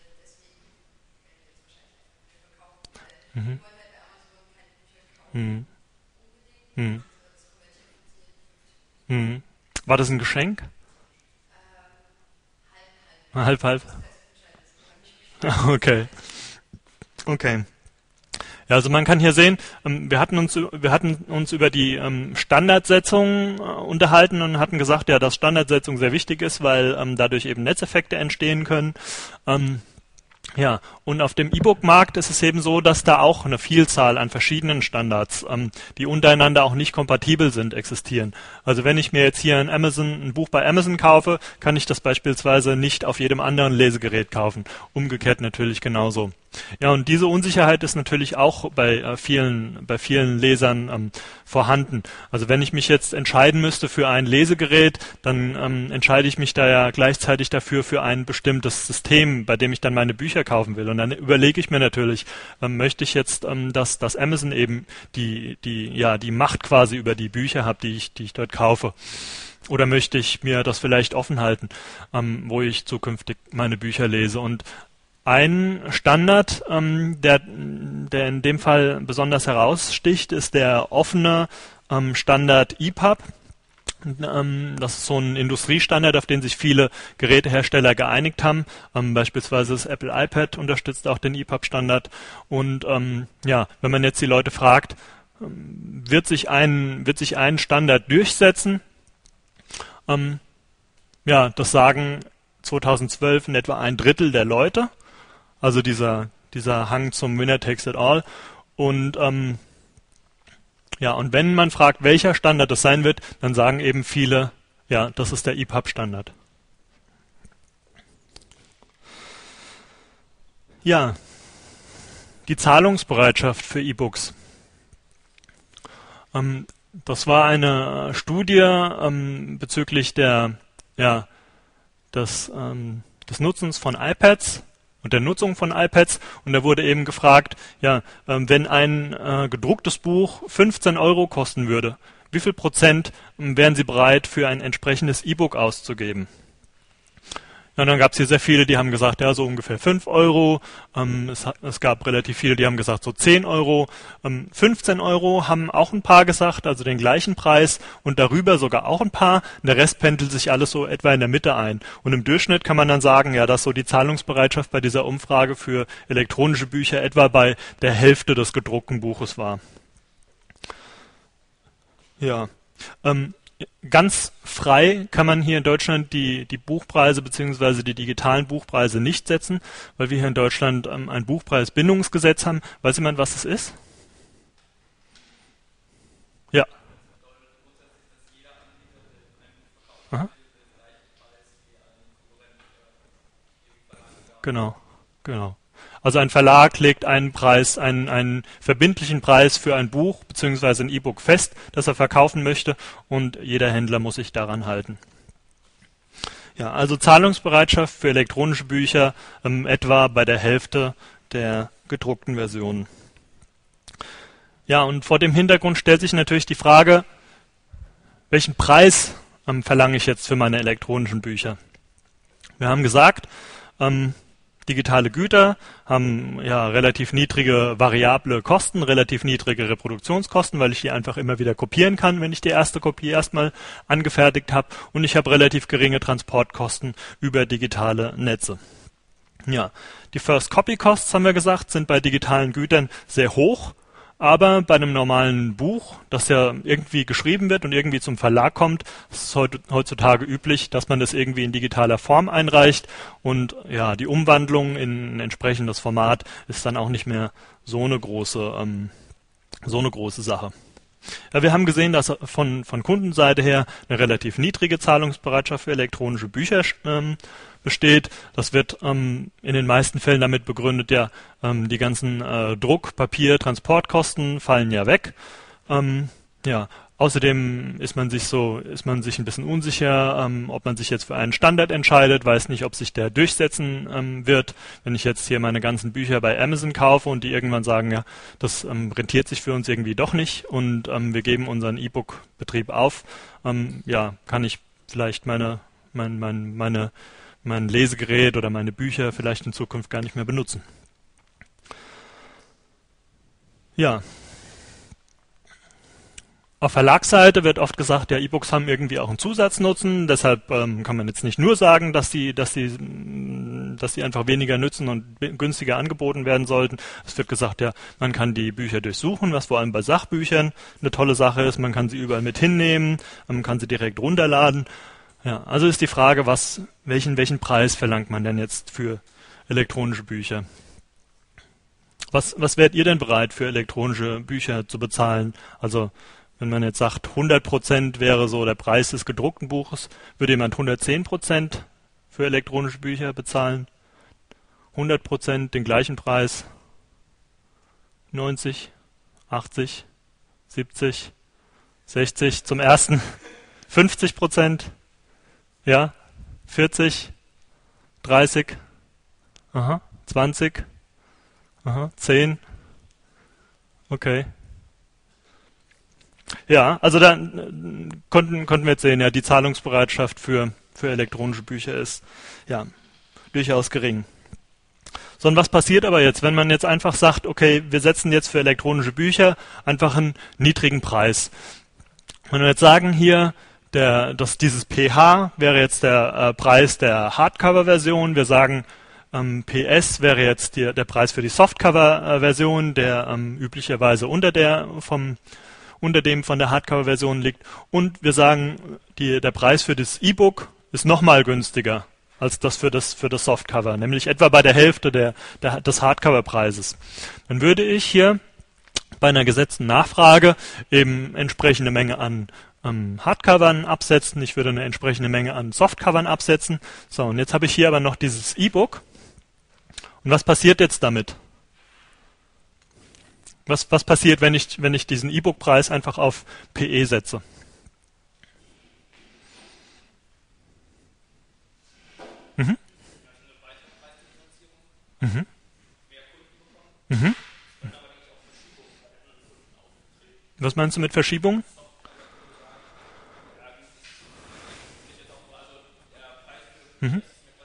Mhm. Mhm. Mhm. Mhm. War das ein Geschenk? Halb, halb. Okay. Okay. Ja, also man kann hier sehen, ähm, wir hatten uns wir hatten uns über die ähm, Standardsetzung äh, unterhalten und hatten gesagt, ja, dass Standardsetzung sehr wichtig ist, weil ähm, dadurch eben Netzeffekte entstehen können. Ähm, Ja, und auf dem E-Book-Markt ist es eben so, dass da auch eine Vielzahl an verschiedenen Standards, ähm, die untereinander auch nicht kompatibel sind, existieren. Also wenn ich mir jetzt hier ein Amazon, ein Buch bei Amazon kaufe, kann ich das beispielsweise nicht auf jedem anderen Lesegerät kaufen. Umgekehrt natürlich genauso. Ja, und diese Unsicherheit ist natürlich auch bei äh, vielen, bei vielen Lesern ähm, vorhanden. Also wenn ich mich jetzt entscheiden müsste für ein Lesegerät, dann ähm, entscheide ich mich da ja gleichzeitig dafür für ein bestimmtes System, bei dem ich dann meine Bücher kaufen will. Und dann überlege ich mir natürlich, ähm, möchte ich jetzt, ähm, dass, dass Amazon eben die, die, ja, die Macht quasi über die Bücher hat, die ich, die ich dort kaufe. Oder möchte ich mir das vielleicht offen halten, ähm, wo ich zukünftig meine Bücher lese. Und ein Standard, ähm, der, der in dem Fall besonders heraussticht, ist der offene ähm, Standard E P U B. Ähm, das ist so ein Industriestandard, auf den sich viele Gerätehersteller geeinigt haben. Ähm, beispielsweise das Apple iPad unterstützt auch den E P U B-Standard. Und ähm, ja, wenn man jetzt die Leute fragt, ähm, wird sich ein, wird sich ein Standard durchsetzen? Ähm, ja, das sagen zweitausendzwölf in etwa ein Drittel der Leute. Also dieser, dieser Hang zum Winner takes it all. Und ähm, ja, und wenn man fragt, welcher Standard das sein wird, dann sagen eben viele, ja, das ist der E P U B-Standard. Ja, die Zahlungsbereitschaft für E-Books. Ähm, das war eine Studie ähm, bezüglich der, ja, des, ähm, des Nutzens von iPads und der Nutzung von iPads. Und da wurde eben gefragt, ja, ähm, wenn ein äh, gedrucktes Buch fünfzehn Euro kosten würde, wie viel Prozent ähm, wären Sie bereit, für ein entsprechendes E-Book auszugeben? Ja, und dann gab es hier sehr viele, die haben gesagt, ja, so ungefähr fünf Euro. Ähm, es, hat, es gab relativ viele, die haben gesagt, so zehn Euro. Ähm, fünfzehn Euro haben auch ein paar gesagt, also den gleichen Preis. Und darüber sogar auch ein paar. Und der Rest pendelt sich alles so etwa in der Mitte ein. Und im Durchschnitt kann man dann sagen, ja, dass so die Zahlungsbereitschaft bei dieser Umfrage für elektronische Bücher etwa bei der Hälfte des gedruckten Buches war. Ja, ähm, ganz frei kann man hier in Deutschland die, die Buchpreise bzw. die digitalen Buchpreise nicht setzen, weil wir hier in Deutschland ähm, ein Buchpreisbindungsgesetz haben. Weiß jemand, was das ist? Ja. Aha. Genau, genau. Also ein Verlag legt einen Preis, einen, einen verbindlichen Preis für ein Buch bzw. ein E-Book fest, das er verkaufen möchte, und jeder Händler muss sich daran halten. Ja, also Zahlungsbereitschaft für elektronische Bücher ähm, etwa bei der Hälfte der gedruckten Versionen. Ja, und vor dem Hintergrund stellt sich natürlich die Frage, welchen Preis ähm, verlange ich jetzt für meine elektronischen Bücher? Wir haben gesagt, ähm, digitale Güter haben ja relativ niedrige variable Kosten, relativ niedrige Reproduktionskosten, weil ich die einfach immer wieder kopieren kann, wenn ich die erste Kopie erstmal angefertigt habe, und ich habe relativ geringe Transportkosten über digitale Netze. Ja, die First Copy Costs, haben wir gesagt, sind bei digitalen Gütern sehr hoch. Aber bei einem normalen Buch, das ja irgendwie geschrieben wird und irgendwie zum Verlag kommt, ist es heutzutage üblich, dass man das irgendwie in digitaler Form einreicht, und ja, die Umwandlung in ein entsprechendes Format ist dann auch nicht mehr so eine große, ähm, so eine große Sache. Ja, wir haben gesehen, dass von, von Kundenseite her eine relativ niedrige Zahlungsbereitschaft für elektronische Bücher ähm, besteht. Das wird ähm, in den meisten Fällen damit begründet, ja, ähm, die ganzen äh, Druck-, Papier-, Transportkosten fallen ja weg. Ähm, ja, außerdem ist man sich so, ist man sich ein bisschen unsicher, ähm, ob man sich jetzt für einen Standard entscheidet, weiß nicht, ob sich der durchsetzen ähm, wird. Wenn ich jetzt hier meine ganzen Bücher bei Amazon kaufe und die irgendwann sagen, ja, das ähm, rentiert sich für uns irgendwie doch nicht, und ähm, wir geben unseren E-Book-Betrieb auf, ähm, ja, kann ich vielleicht meine, mein, mein, meine mein Lesegerät oder meine Bücher vielleicht in Zukunft gar nicht mehr benutzen. Ja. Auf Verlagsseite wird oft gesagt, ja, E-Books haben irgendwie auch einen Zusatznutzen, deshalb ähm, kann man jetzt nicht nur sagen, dass die, dass die, dass die einfach weniger nützen und günstiger angeboten werden sollten. Es wird gesagt, ja, man kann die Bücher durchsuchen, was vor allem bei Sachbüchern eine tolle Sache ist. Man kann sie überall mit hinnehmen, man kann sie direkt runterladen. Ja, also ist die Frage, was, welchen, welchen Preis verlangt man denn jetzt für elektronische Bücher? Was, was wärt ihr denn bereit für elektronische Bücher zu bezahlen? Also, wenn man jetzt sagt, hundert Prozent wäre so der Preis des gedruckten Buches, würde jemand hundertzehn Prozent für elektronische Bücher bezahlen? hundert Prozent den gleichen Preis? neunzig, achtzig, siebzig, sechzig zum ersten? fünfzig Prozent? Ja, vierzig, dreißig, aha, zwanzig, aha, zehn, okay. Ja, also da äh, konnten, konnten wir jetzt sehen, ja, die Zahlungsbereitschaft für, für elektronische Bücher ist ja durchaus gering. So, und was passiert aber jetzt, wenn man jetzt einfach sagt, okay, wir setzen jetzt für elektronische Bücher einfach einen niedrigen Preis? Wenn wir jetzt sagen hier, Der, das, dieses P H wäre jetzt der äh, Preis der Hardcover-Version. Wir sagen, ähm, P S wäre jetzt die, der Preis für die Softcover-Version, der ähm, üblicherweise unter der vom unter dem von der Hardcover-Version liegt. Und wir sagen, die, der Preis für das E-Book ist nochmal günstiger als das für das für das Softcover, nämlich etwa bei der Hälfte der, der des Hardcover-Preises. Dann würde ich hier bei einer gesetzten Nachfrage eben entsprechende Menge an ähm, Hardcovern absetzen. Ich würde eine entsprechende Menge an Softcovern absetzen. So, und jetzt habe ich hier aber noch dieses E-Book. Und was passiert jetzt damit? Was, was passiert, wenn ich, wenn ich diesen E-Book-Preis einfach auf P E setze? Mhm. Mhm. Mhm. Was meinst du mit Verschiebung? Mhm.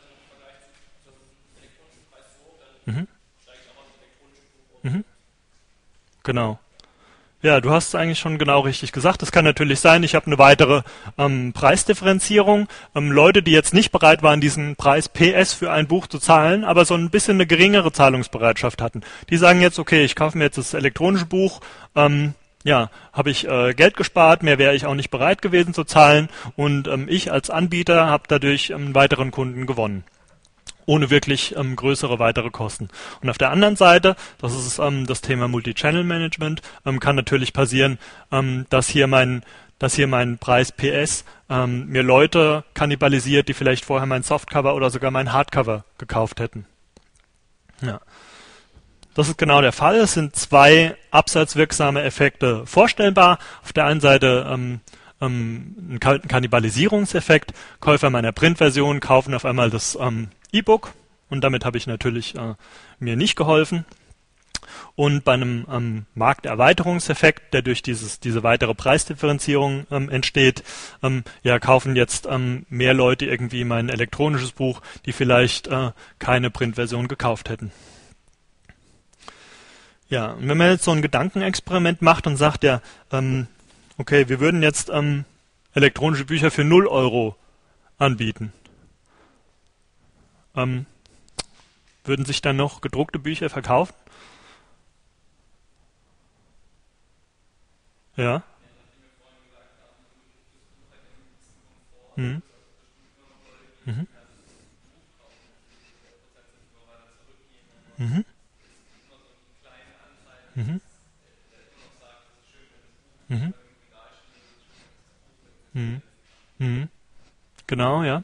Mhm. Mhm. Genau. Ja, du hast es eigentlich schon genau richtig gesagt. Es kann natürlich sein, ich habe eine weitere ähm, Preisdifferenzierung. Ähm, Leute, die jetzt nicht bereit waren, diesen Preis P S für ein Buch zu zahlen, aber so ein bisschen eine geringere Zahlungsbereitschaft hatten. Die sagen jetzt, okay, ich kaufe mir jetzt das elektronische Buch, ähm, ja, habe ich äh, Geld gespart, mehr wäre ich auch nicht bereit gewesen zu zahlen und ähm, ich als Anbieter habe dadurch einen weiteren Kunden gewonnen, ohne wirklich ähm, größere weitere Kosten. Und auf der anderen Seite, das ist ähm, das Thema Multi-Channel-Management, ähm, kann natürlich passieren, ähm, dass hier mein dass hier mein Preis P S ähm, mir Leute kannibalisiert, die vielleicht vorher mein Softcover oder sogar mein Hardcover gekauft hätten. Ja. Das ist genau der Fall. Es sind zwei absatzwirksame Effekte vorstellbar. Auf der einen Seite ähm, ähm, ein Kannibalisierungseffekt. Käufer meiner Printversion kaufen auf einmal das ähm, E-Book und damit habe ich natürlich äh, mir nicht geholfen. Und bei einem ähm, Markterweiterungseffekt, der durch dieses, diese weitere Preisdifferenzierung ähm, entsteht, ähm, ja, kaufen jetzt ähm, mehr Leute irgendwie mein elektronisches Buch, die vielleicht äh, keine Printversion gekauft hätten. Ja, und wenn man jetzt so ein Gedankenexperiment macht und sagt, ja, ähm, okay, wir würden jetzt ähm, elektronische Bücher für null Euro anbieten, ähm, würden sich dann noch gedruckte Bücher verkaufen? Ja. Mhm. Mhm. Mhm. Mhm. Mhm. Mhm. Mhm. Genau, ja.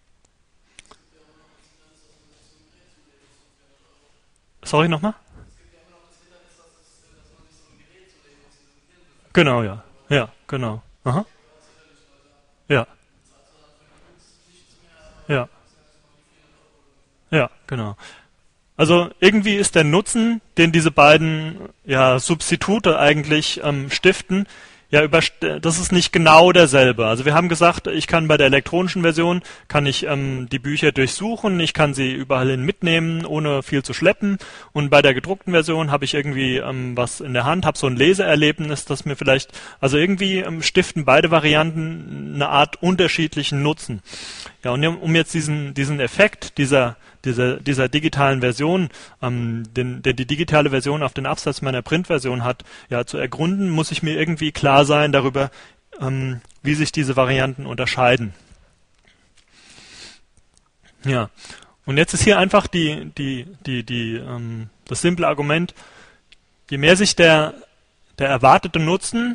Sorry nochmal? Genau, ja. Ja, genau. Aha. Ja, ja, ja, genau. Also irgendwie ist der Nutzen, den diese beiden ja, Substitute eigentlich ähm, stiften, ja überst- das ist nicht genau derselbe. Also wir haben gesagt, ich kann bei der elektronischen Version kann ich ähm, die Bücher durchsuchen, ich kann sie überall hin mitnehmen, ohne viel zu schleppen. Und bei der gedruckten Version habe ich irgendwie ähm, was in der Hand, habe so ein Leseerlebnis, das mir vielleicht, also irgendwie ähm, stiften beide Varianten eine Art unterschiedlichen Nutzen. Ja, und um jetzt diesen diesen Effekt dieser dieser, dieser digitalen Version, ähm, den, der die digitale Version auf den Absatz meiner Printversion hat, ja, zu ergründen, muss ich mir irgendwie klar sein darüber, ähm, wie sich diese Varianten unterscheiden. Ja, und jetzt ist hier einfach die, die, die, die, ähm, das simple Argument, je mehr sich der, der erwartete Nutzen,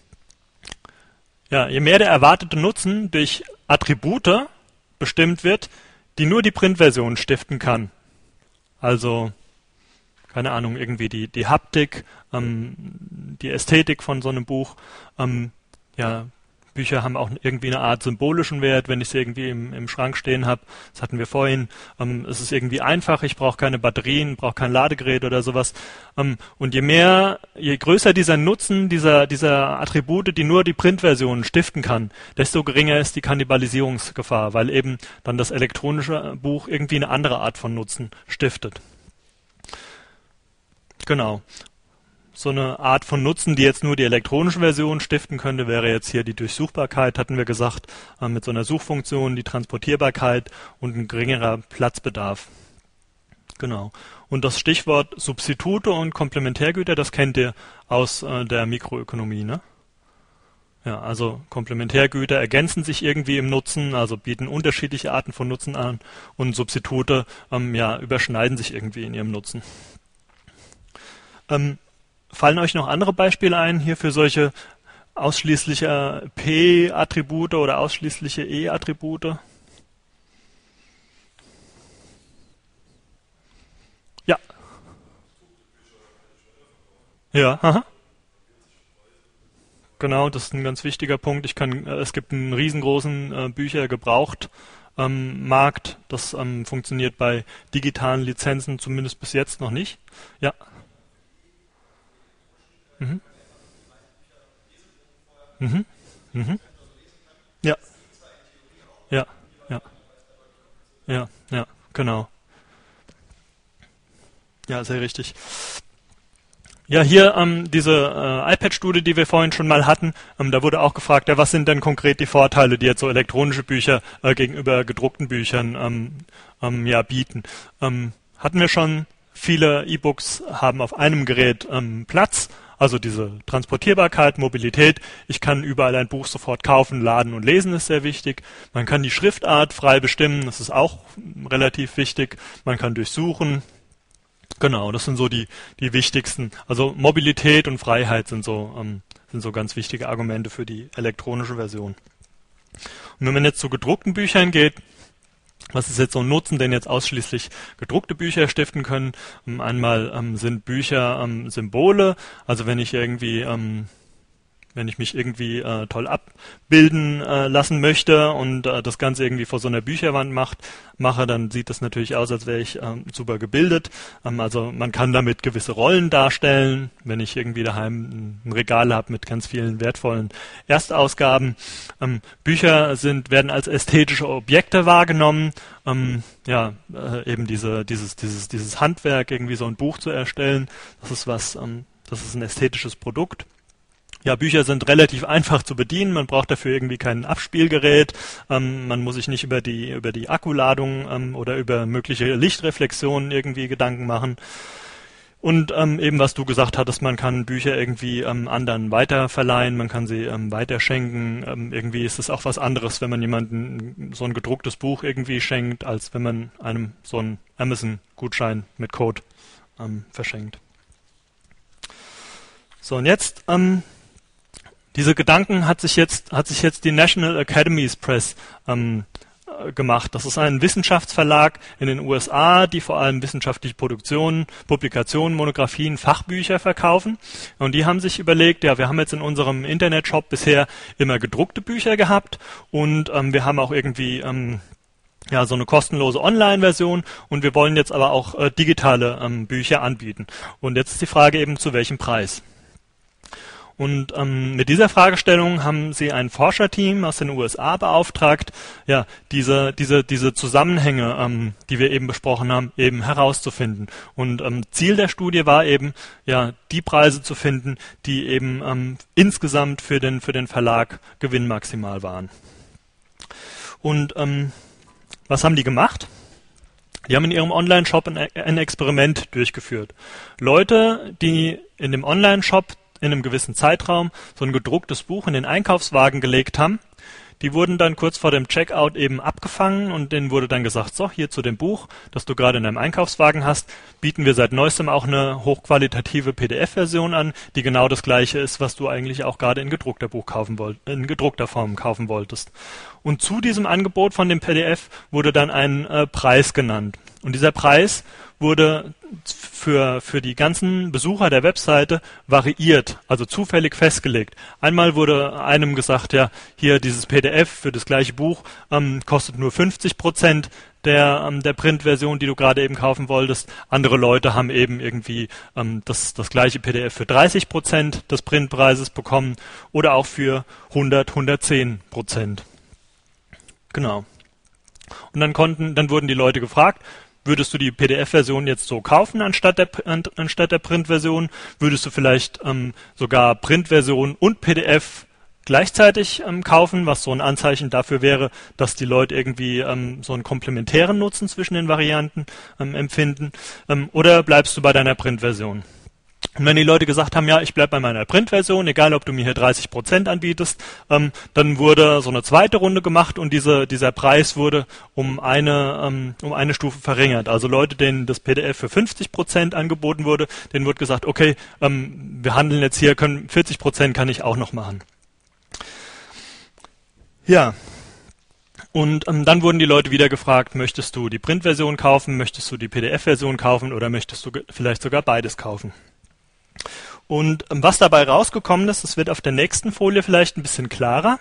ja, je mehr der erwartete Nutzen durch Attribute bestimmt wird, die nur die Printversion stiften kann. Also, keine Ahnung, irgendwie die, die Haptik, ähm, die Ästhetik von so einem Buch. Ähm, ja, Bücher haben auch irgendwie eine Art symbolischen Wert, wenn ich sie irgendwie im, im Schrank stehen habe. Das hatten wir vorhin. Ähm, es ist irgendwie einfach, ich brauche keine Batterien, brauche kein Ladegerät oder sowas. Ähm, und je mehr, je größer dieser Nutzen dieser, dieser Attribute, die nur die Printversion stiften kann, desto geringer ist die Kannibalisierungsgefahr, weil eben dann das elektronische Buch irgendwie eine andere Art von Nutzen stiftet. Genau. So eine Art von Nutzen, die jetzt nur die elektronische Version stiften könnte, wäre jetzt hier die Durchsuchbarkeit, hatten wir gesagt, äh, mit so einer Suchfunktion, die Transportierbarkeit und ein geringerer Platzbedarf. Genau. Und das Stichwort Substitute und Komplementärgüter, das kennt ihr aus äh, der Mikroökonomie, ne? Ja, also Komplementärgüter ergänzen sich irgendwie im Nutzen, also bieten unterschiedliche Arten von Nutzen an und Substitute ähm, ja, überschneiden sich irgendwie in ihrem Nutzen. Ähm, fallen euch noch andere Beispiele ein hier für solche ausschließliche P-Attribute oder ausschließliche E-Attribute? Ja. Ja, aha. Genau, das ist ein ganz wichtiger Punkt. Ich kann, äh, es gibt einen riesengroßen äh, Büchergebraucht ähm, Markt. Das ähm, funktioniert bei digitalen Lizenzen zumindest bis jetzt noch nicht. Ja. Mhm. Mhm. Mhm. Ja. Ja. Ja. Ja. Ja. Genau. Ja, sehr richtig. Ja, hier ähm, diese äh, iPad-Studie, die wir vorhin schon mal hatten, ähm, da wurde auch gefragt, ja, was sind denn konkret die Vorteile, die jetzt so elektronische Bücher äh, gegenüber gedruckten Büchern ähm, ähm, ja, bieten. Ähm, hatten wir schon, viele E-Books haben auf einem Gerät ähm, Platz, also diese Transportierbarkeit, Mobilität. Ich kann überall ein Buch sofort kaufen, laden und lesen ist sehr wichtig. Man kann die Schriftart frei bestimmen, das ist auch relativ wichtig. Man kann durchsuchen. Genau, das sind so die, die wichtigsten. Also Mobilität und Freiheit sind so, ähm, sind so ganz wichtige Argumente für die elektronische Version. Und wenn man jetzt zu gedruckten Büchern geht, was ist jetzt so ein Nutzen, den jetzt ausschließlich gedruckte Bücher stiften können? Ähm, einmal ähm, sind Bücher ähm, Symbole, also wenn ich irgendwie ähm, wenn ich mich irgendwie äh, toll abbilden äh, lassen möchte und äh, das Ganze irgendwie vor so einer Bücherwand macht, mache, dann sieht das natürlich aus, als wäre ich ähm, super gebildet. Ähm, also man kann damit gewisse Rollen darstellen, wenn ich irgendwie daheim ein Regal habe mit ganz vielen wertvollen Erstausgaben. Ähm, Bücher sind, werden als ästhetische Objekte wahrgenommen. Ähm, ja, äh, eben diese, dieses, dieses, dieses Handwerk, irgendwie so ein Buch zu erstellen, das ist was, ähm, das ist ein ästhetisches Produkt. Ja, Bücher sind relativ einfach zu bedienen. Man braucht dafür irgendwie kein Abspielgerät. Ähm, man muss sich nicht über die über die Akkuladung ähm, oder über mögliche Lichtreflexionen irgendwie Gedanken machen. Und ähm, eben was du gesagt hattest, man kann Bücher irgendwie ähm, anderen weiterverleihen, man kann sie ähm, weiterschenken. Ähm, irgendwie ist es auch was anderes, wenn man jemandem so ein gedrucktes Buch irgendwie schenkt, als wenn man einem so einen Amazon-Gutschein mit Code ähm, verschenkt. So, und jetzt ähm, diese Gedanken hat sich jetzt, hat sich jetzt die National Academies Press ähm, äh, gemacht. Das ist ein Wissenschaftsverlag in den U S A, die vor allem wissenschaftliche Produktionen, Publikationen, Monographien, Fachbücher verkaufen. Und die haben sich überlegt, ja, wir haben jetzt in unserem Internetshop bisher immer gedruckte Bücher gehabt und ähm, wir haben auch irgendwie ähm, ja, so eine kostenlose Online-Version und wir wollen jetzt aber auch äh, digitale ähm, Bücher anbieten. Und jetzt ist die Frage eben, zu welchem Preis? Und ähm, mit dieser Fragestellung haben sie ein Forscherteam aus den U S A beauftragt, ja, diese, diese, diese Zusammenhänge, ähm, die wir eben besprochen haben, eben herauszufinden. Und ähm, Ziel der Studie war eben, ja, die Preise zu finden, die eben ähm, insgesamt für den, für den Verlag gewinnmaximal waren. Und ähm, was haben die gemacht? Die haben in ihrem Online-Shop ein, ein Experiment durchgeführt. Leute, die in dem Online-Shop in einem gewissen Zeitraum so ein gedrucktes Buch in den Einkaufswagen gelegt haben, die wurden dann kurz vor dem Checkout eben abgefangen und denen wurde dann gesagt, so, hier zu dem Buch, das du gerade in deinem Einkaufswagen hast, bieten wir seit neuestem auch eine hochqualitative P D F-Version an, die genau das gleiche ist, was du eigentlich auch gerade in gedruckter Buch kaufen wollt, in gedruckter Form kaufen wolltest. Und zu diesem Angebot von dem P D F wurde dann ein äh, Preis genannt. Und dieser Preis wurde für, für die ganzen Besucher der Webseite variiert, also zufällig festgelegt. Einmal wurde einem gesagt, ja, hier dieses P D F für das gleiche Buch ähm, kostet nur fünfzig Prozent der, ähm, der Printversion, die du gerade eben kaufen wolltest. Andere Leute haben eben irgendwie ähm, das, das gleiche P D F für dreißig Prozent des Printpreises bekommen oder auch für hundert, hundertzehn Prozent. Genau. Und dann konnten, dann wurden die Leute gefragt, würdest du die P D F-Version jetzt so kaufen anstatt der, anstatt der Printversion? Würdest du vielleicht ähm, sogar Printversion und P D F gleichzeitig ähm, kaufen, was so ein Anzeichen dafür wäre, dass die Leute irgendwie ähm, so einen komplementären Nutzen zwischen den Varianten ähm, empfinden? Ähm, oder bleibst du bei deiner Printversion? Und wenn die Leute gesagt haben, ja, ich bleibe bei meiner Printversion, egal ob du mir hier dreißig Prozent anbietest, ähm, dann wurde so eine zweite Runde gemacht und diese, dieser Preis wurde um eine, ähm, um eine Stufe verringert. Also Leute, denen das P D F für fünfzig Prozent angeboten wurde, denen wurde gesagt, okay, ähm, wir handeln jetzt hier, können vierzig Prozent kann ich auch noch machen. Ja. Und ähm, dann wurden die Leute wieder gefragt, möchtest du die Printversion kaufen, möchtest du die P D F-Version kaufen oder möchtest du vielleicht sogar beides kaufen? Und ähm, was dabei rausgekommen ist, das wird auf der nächsten Folie vielleicht ein bisschen klarer.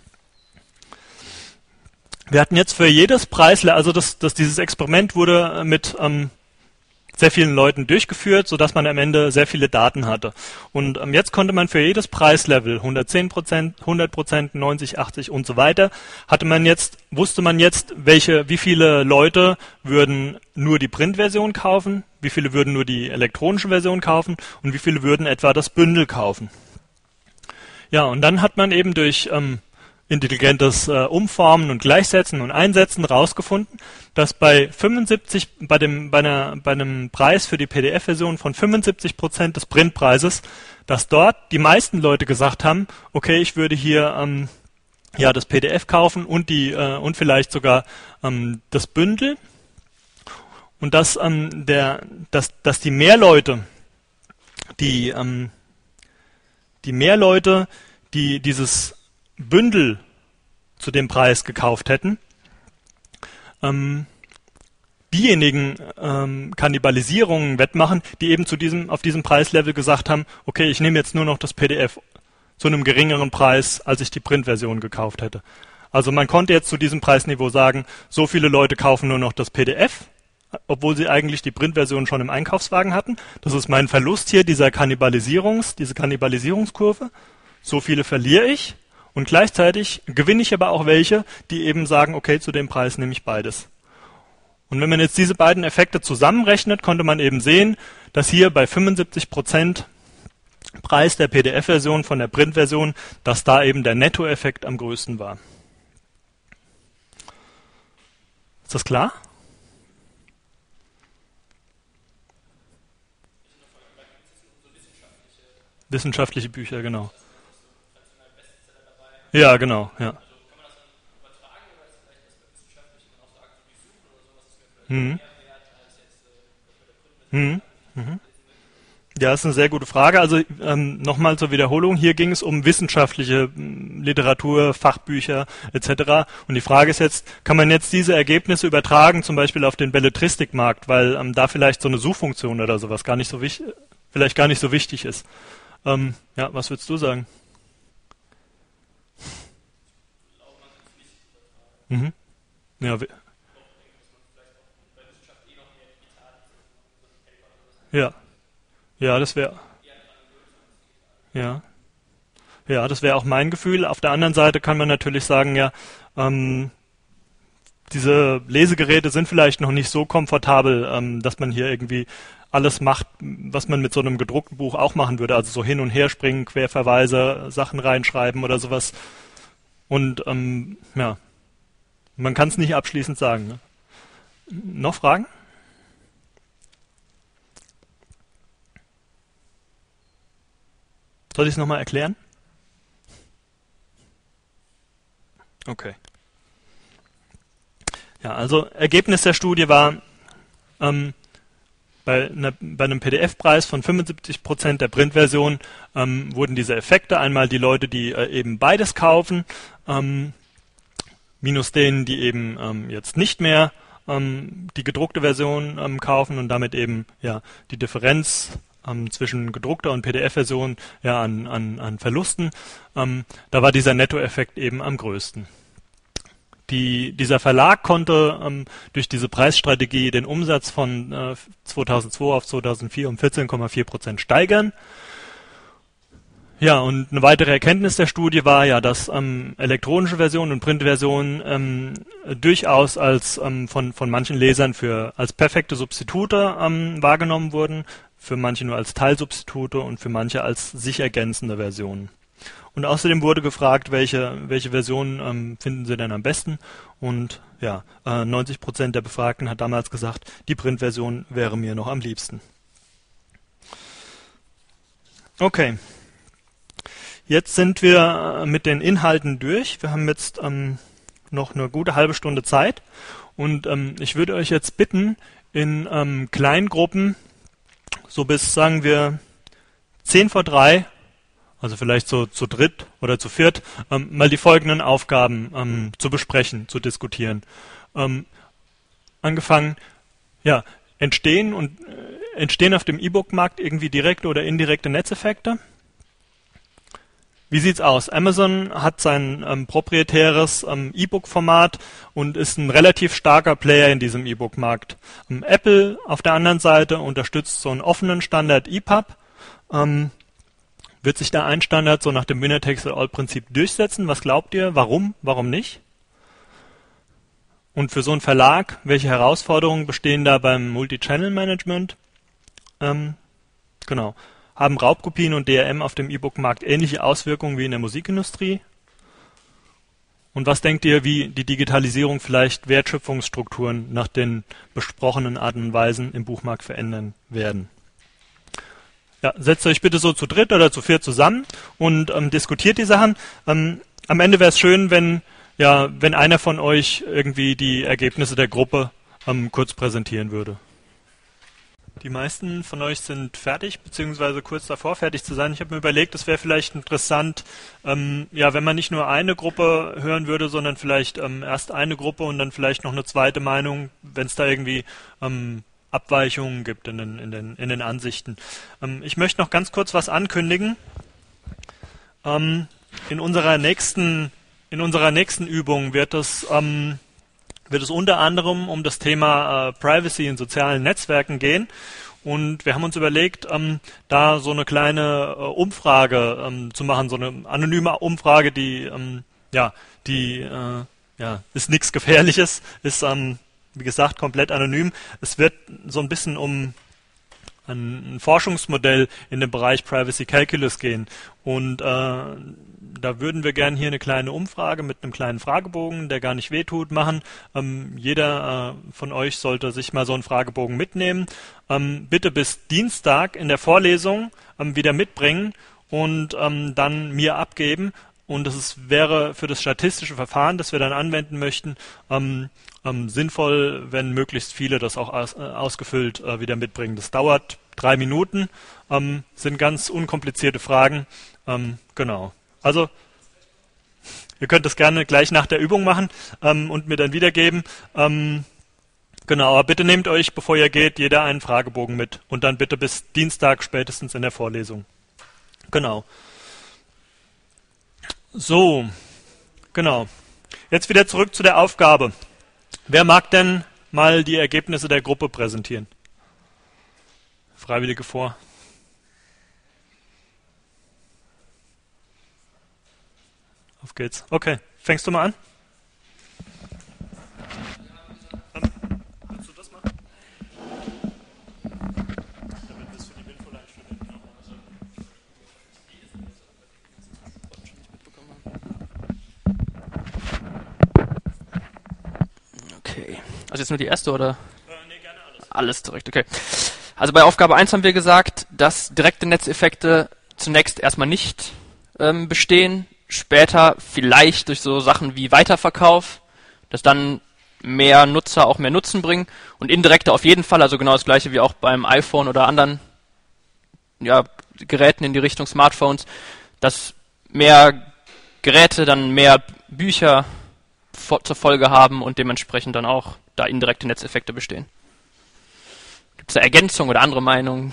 Wir hatten jetzt für jedes Preislevel, also das, das, dieses Experiment wurde mit ähm, sehr vielen Leuten durchgeführt, sodass man am Ende sehr viele Daten hatte. Und ähm, jetzt konnte man für jedes Preislevel, hundertzehn Prozent, hundert Prozent, neunzig, achtzig und so weiter, hatte man jetzt, wusste man jetzt, welche, wie viele Leute würden nur die Printversion kaufen, wie viele würden nur die elektronische Version kaufen und wie viele würden etwa das Bündel kaufen. Ja, und dann hat man eben durch ähm, intelligentes äh, Umformen und Gleichsetzen und Einsetzen rausgefunden, dass bei fünfundsiebzig, bei dem, bei einer, bei einem Preis für die P D F-Version von fünfundsiebzig Prozent des Printpreises, dass dort die meisten Leute gesagt haben, okay, ich würde hier ähm, ja das P D F kaufen und die äh, und vielleicht sogar ähm, das Bündel und dass ähm, der, dass, dass die mehr Leute, die ähm, die mehr Leute, die dieses Bündel zu dem Preis gekauft hätten, ähm, diejenigen ähm, Kannibalisierungen wettmachen, die eben zu diesem, auf diesem Preislevel gesagt haben, okay, ich nehme jetzt nur noch das P D F zu einem geringeren Preis, als ich die Printversion gekauft hätte. Also man konnte jetzt zu diesem Preisniveau sagen, so viele Leute kaufen nur noch das P D F, obwohl sie eigentlich die Printversion schon im Einkaufswagen hatten. Das ist mein Verlust hier, dieser Kannibalisierungs, diese Kannibalisierungskurve. So viele verliere ich. Und gleichzeitig gewinne ich aber auch welche, die eben sagen, okay, zu dem Preis nehme ich beides. Und wenn man jetzt diese beiden Effekte zusammenrechnet, konnte man eben sehen, dass hier bei fünfundsiebzig Prozent Preis der P D F-Version von der Printversion, dass da eben der Nettoeffekt am größten war. Ist das klar? Wissenschaftliche Bücher, genau. Ja, genau, ja. Mhm. Mhm. Mhm. Ja, das ist eine sehr gute Frage. Also ähm, nochmal zur Wiederholung. Hier ging es um wissenschaftliche m, Literatur, Fachbücher et cetera. Und die Frage ist jetzt, kann man jetzt diese Ergebnisse übertragen, zum Beispiel auf den Belletristikmarkt, weil ähm, da vielleicht so eine Suchfunktion oder sowas gar nicht so wichtig, vielleicht gar nicht so wichtig ist. Ähm, ja, was würdest du sagen? Mhm. Ja, wi- ja, ja, das wäre, ja. Ja, das wäre auch mein Gefühl. Auf der anderen Seite kann man natürlich sagen, ja, ähm, diese Lesegeräte sind vielleicht noch nicht so komfortabel, ähm, dass man hier irgendwie alles macht, was man mit so einem gedruckten Buch auch machen würde. Also so hin und her springen, Querverweise, Sachen reinschreiben oder sowas. Und ähm, ja, man kann es nicht abschließend sagen. Ne? Noch Fragen? Soll ich es nochmal erklären? Okay. Ja, also Ergebnis der Studie war, ähm, bei, einer, bei einem P D F-Preis von fünfundsiebzig Prozent der Printversion ähm, wurden diese Effekte, einmal die Leute, die äh, eben beides kaufen, ähm, minus denen, die eben ähm, jetzt nicht mehr ähm, die gedruckte Version ähm, kaufen und damit eben ja die Differenz ähm, zwischen gedruckter und P D F-Version ja an, an, an Verlusten, ähm, da war dieser Nettoeffekt eben am größten. Die, dieser Verlag konnte ähm, durch diese Preisstrategie den Umsatz von äh, zweitausendzwei auf zweitausendvier um vierzehn Komma vier Prozent steigern. Ja, und eine weitere Erkenntnis der Studie war ja, dass ähm, elektronische Versionen und Printversionen ähm, durchaus als ähm, von, von manchen Lesern für als perfekte Substitute ähm, wahrgenommen wurden, für manche nur als Teilsubstitute und für manche als sich ergänzende Versionen. Und außerdem wurde gefragt, welche, welche Version ähm, finden Sie denn am besten? Und ja, äh, neunzig Prozent der Befragten hat damals gesagt, die Printversion wäre mir noch am liebsten. Okay. Jetzt sind wir mit den Inhalten durch. Wir haben jetzt ähm, noch eine gute halbe Stunde Zeit. Und ähm, ich würde euch jetzt bitten, in ähm, Kleingruppen, so bis, sagen wir, zehn vor drei, also vielleicht so zu dritt oder zu viert, ähm, mal die folgenden Aufgaben ähm, zu besprechen, zu diskutieren. Ähm, angefangen, ja, entstehen und äh, entstehen auf dem E-Book-Markt irgendwie direkte oder indirekte Netzeffekte? Wie sieht's aus? Amazon hat sein ähm, proprietäres ähm, E-Book-Format und ist ein relativ starker Player in diesem E-Book-Markt. Ähm, Apple auf der anderen Seite unterstützt so einen offenen Standard E P U B. Ähm, wird sich da ein Standard so nach dem Winner-Takes-it-all-Prinzip durchsetzen? Was glaubt ihr? Warum? Warum nicht? Und für so einen Verlag, welche Herausforderungen bestehen da beim Multi-Channel-Management? Ähm, genau. Haben Raubkopien und D R M auf dem E-Book-Markt ähnliche Auswirkungen wie in der Musikindustrie? Und was denkt ihr, wie die Digitalisierung vielleicht Wertschöpfungsstrukturen nach den besprochenen Arten und Weisen im Buchmarkt verändern werden? Ja, setzt euch bitte so zu dritt oder zu viert zusammen und ähm, diskutiert die Sachen. Ähm, am Ende wäre es schön, wenn, ja, wenn einer von euch irgendwie die Ergebnisse der Gruppe ähm, kurz präsentieren würde. Die meisten von euch sind fertig, beziehungsweise kurz davor fertig zu sein. Ich habe mir überlegt, es wäre vielleicht interessant, ähm, ja, wenn man nicht nur eine Gruppe hören würde, sondern vielleicht ähm, erst eine Gruppe und dann vielleicht noch eine zweite Meinung, wenn es da irgendwie ähm, Abweichungen gibt in den, in den, in den Ansichten. Ähm, ich möchte noch ganz kurz was ankündigen. Ähm, in unserer nächsten, in unserer nächsten Übung wird es ähm, wird es unter anderem um das Thema äh, Privacy in sozialen Netzwerken gehen. Und wir haben uns überlegt, ähm, da so eine kleine äh, Umfrage ähm, zu machen, so eine anonyme Umfrage, die, ähm, ja, die, äh, ja, ist nichts Gefährliches, ist, ähm, wie gesagt, komplett anonym. Es wird so ein bisschen um ein Forschungsmodell in dem Bereich Privacy Calculus gehen. Und äh, da würden wir gerne hier eine kleine Umfrage mit einem kleinen Fragebogen, der gar nicht wehtut, machen. Ähm, jeder äh, von euch sollte sich mal so einen Fragebogen mitnehmen. Ähm, bitte bis Dienstag in der Vorlesung ähm, wieder mitbringen und ähm, dann mir abgeben. Und das ist, wäre für das statistische Verfahren, das wir dann anwenden möchten, ähm, ähm, sinnvoll, wenn möglichst viele das auch aus, äh, ausgefüllt äh, wieder mitbringen. Das dauert drei Minuten, ähm, sind ganz unkomplizierte Fragen. Ähm, genau. Also, ihr könnt das gerne gleich nach der Übung machen ähm, und mir dann wiedergeben. Ähm, genau, aber bitte nehmt euch, bevor ihr geht, jeder einen Fragebogen mit und dann bitte bis Dienstag spätestens in der Vorlesung. Genau. So, genau. Jetzt wieder zurück zu der Aufgabe. Wer mag denn mal die Ergebnisse der Gruppe präsentieren? Freiwillige vor. Auf geht's. Okay, fängst du mal an? Ähm, willst du das machen? Damit wir es für die Windvoll-Studenten auch Okay. Also jetzt nur die erste, oder? Äh, nee, gerne alles. Alles direkt, okay. Also bei Aufgabe eins haben wir gesagt, dass direkte Netzeffekte zunächst erstmal nicht ähm, bestehen, später vielleicht durch so Sachen wie Weiterverkauf, dass dann mehr Nutzer auch mehr Nutzen bringen und indirekte auf jeden Fall, also genau das gleiche wie auch beim iPhone oder anderen ja, Geräten in die Richtung Smartphones, dass mehr Geräte dann mehr Bücher zur Folge haben und dementsprechend dann auch da indirekte Netzeffekte bestehen. Gibt es eine Ergänzung oder andere Meinungen?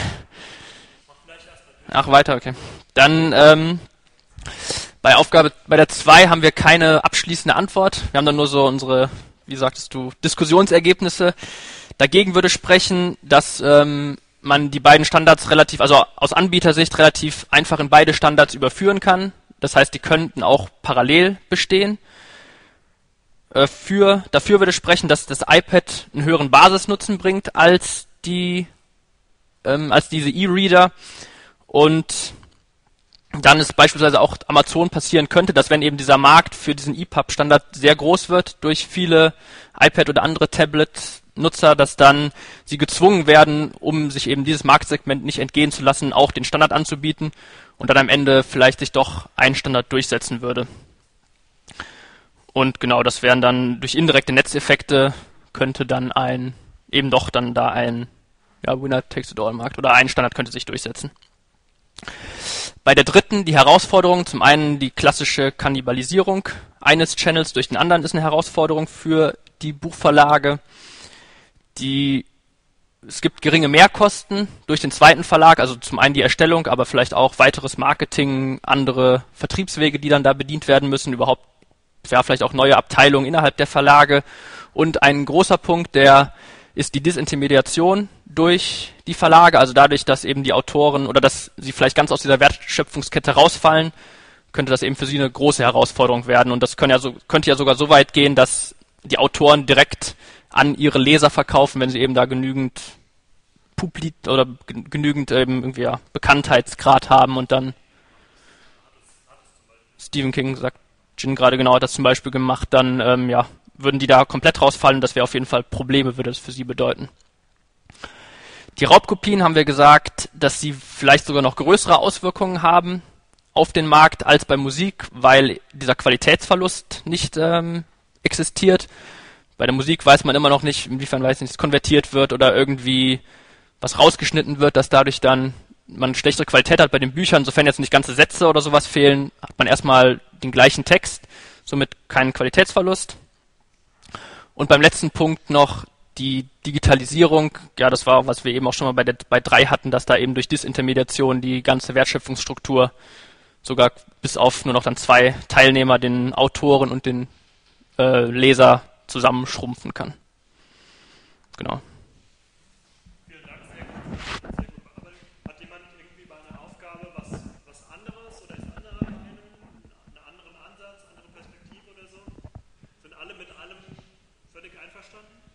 Ach, weiter, okay. Dann ähm, bei Aufgabe, bei der zwei haben wir keine abschließende Antwort. Wir haben dann nur so unsere, wie sagtest du, Diskussionsergebnisse. Dagegen würde sprechen, dass ähm, man die beiden Standards relativ, also aus Anbietersicht relativ einfach in beide Standards überführen kann. Das heißt, die könnten auch parallel bestehen. Äh, für, dafür würde sprechen, dass das iPad einen höheren Basisnutzen bringt als die, ähm, als diese E-Reader. Und dann ist beispielsweise auch Amazon passieren könnte, dass wenn eben dieser Markt für diesen E P U B-Standard sehr groß wird durch viele iPad oder andere Tablet-Nutzer, dass dann sie gezwungen werden, um sich eben dieses Marktsegment nicht entgehen zu lassen, auch den Standard anzubieten und dann am Ende vielleicht sich doch ein Standard durchsetzen würde. Und genau, das wären dann durch indirekte Netzeffekte könnte dann ein, eben doch dann da ein ja, Winner-Takes-it-all-Markt oder ein Standard könnte sich durchsetzen. Bei der dritten, die Herausforderung, zum einen die klassische Kannibalisierung eines Channels durch den anderen ist eine Herausforderung für die Buchverlage. Die, es gibt geringe Mehrkosten durch den zweiten Verlag, also zum einen die Erstellung, aber vielleicht auch weiteres Marketing, andere Vertriebswege, die dann da bedient werden müssen, überhaupt ja, vielleicht auch neue Abteilungen innerhalb der Verlage. Und ein großer Punkt, der ist die Disintermediation durch die Verlage, also dadurch, dass eben die Autoren oder dass sie vielleicht ganz aus dieser Wertschöpfungskette rausfallen, könnte das eben für sie eine große Herausforderung werden. Und das können ja so, könnte ja sogar so weit gehen, dass die Autoren direkt an ihre Leser verkaufen, wenn sie eben da genügend Publik oder genügend eben irgendwie ja, Bekanntheitsgrad haben und dann Stephen King sagt, Jin gerade genau hat das zum Beispiel gemacht, dann ähm, ja, würden die da komplett rausfallen. Das wäre auf jeden Fall Probleme, würde das für sie bedeuten. Die Raubkopien haben wir gesagt, dass sie vielleicht sogar noch größere Auswirkungen haben auf den Markt als bei Musik, weil dieser Qualitätsverlust nicht ähm, existiert. Bei der Musik weiß man immer noch nicht, inwiefern weiß nicht, es konvertiert wird oder irgendwie was rausgeschnitten wird, dass dadurch dann man schlechtere Qualität hat. Bei den Büchern, sofern jetzt nicht ganze Sätze oder sowas fehlen, hat man erstmal den gleichen Text, somit keinen Qualitätsverlust. Und beim letzten Punkt noch die Digitalisierung. Ja, das war, was wir eben auch schon mal bei der bei drei hatten, dass da eben durch Disintermediation die ganze Wertschöpfungsstruktur sogar bis auf nur noch dann zwei Teilnehmer, den Autoren und den äh, Leser, zusammenschrumpfen kann. Genau. Vielen Dank, sehr gut. Sehr gut. Aber hat jemand irgendwie bei einer Aufgabe was, was anderes oder ist anderer Meinung, einen anderen Ansatz, andere Perspektive oder so? Sind alle mit allem völlig einverstanden?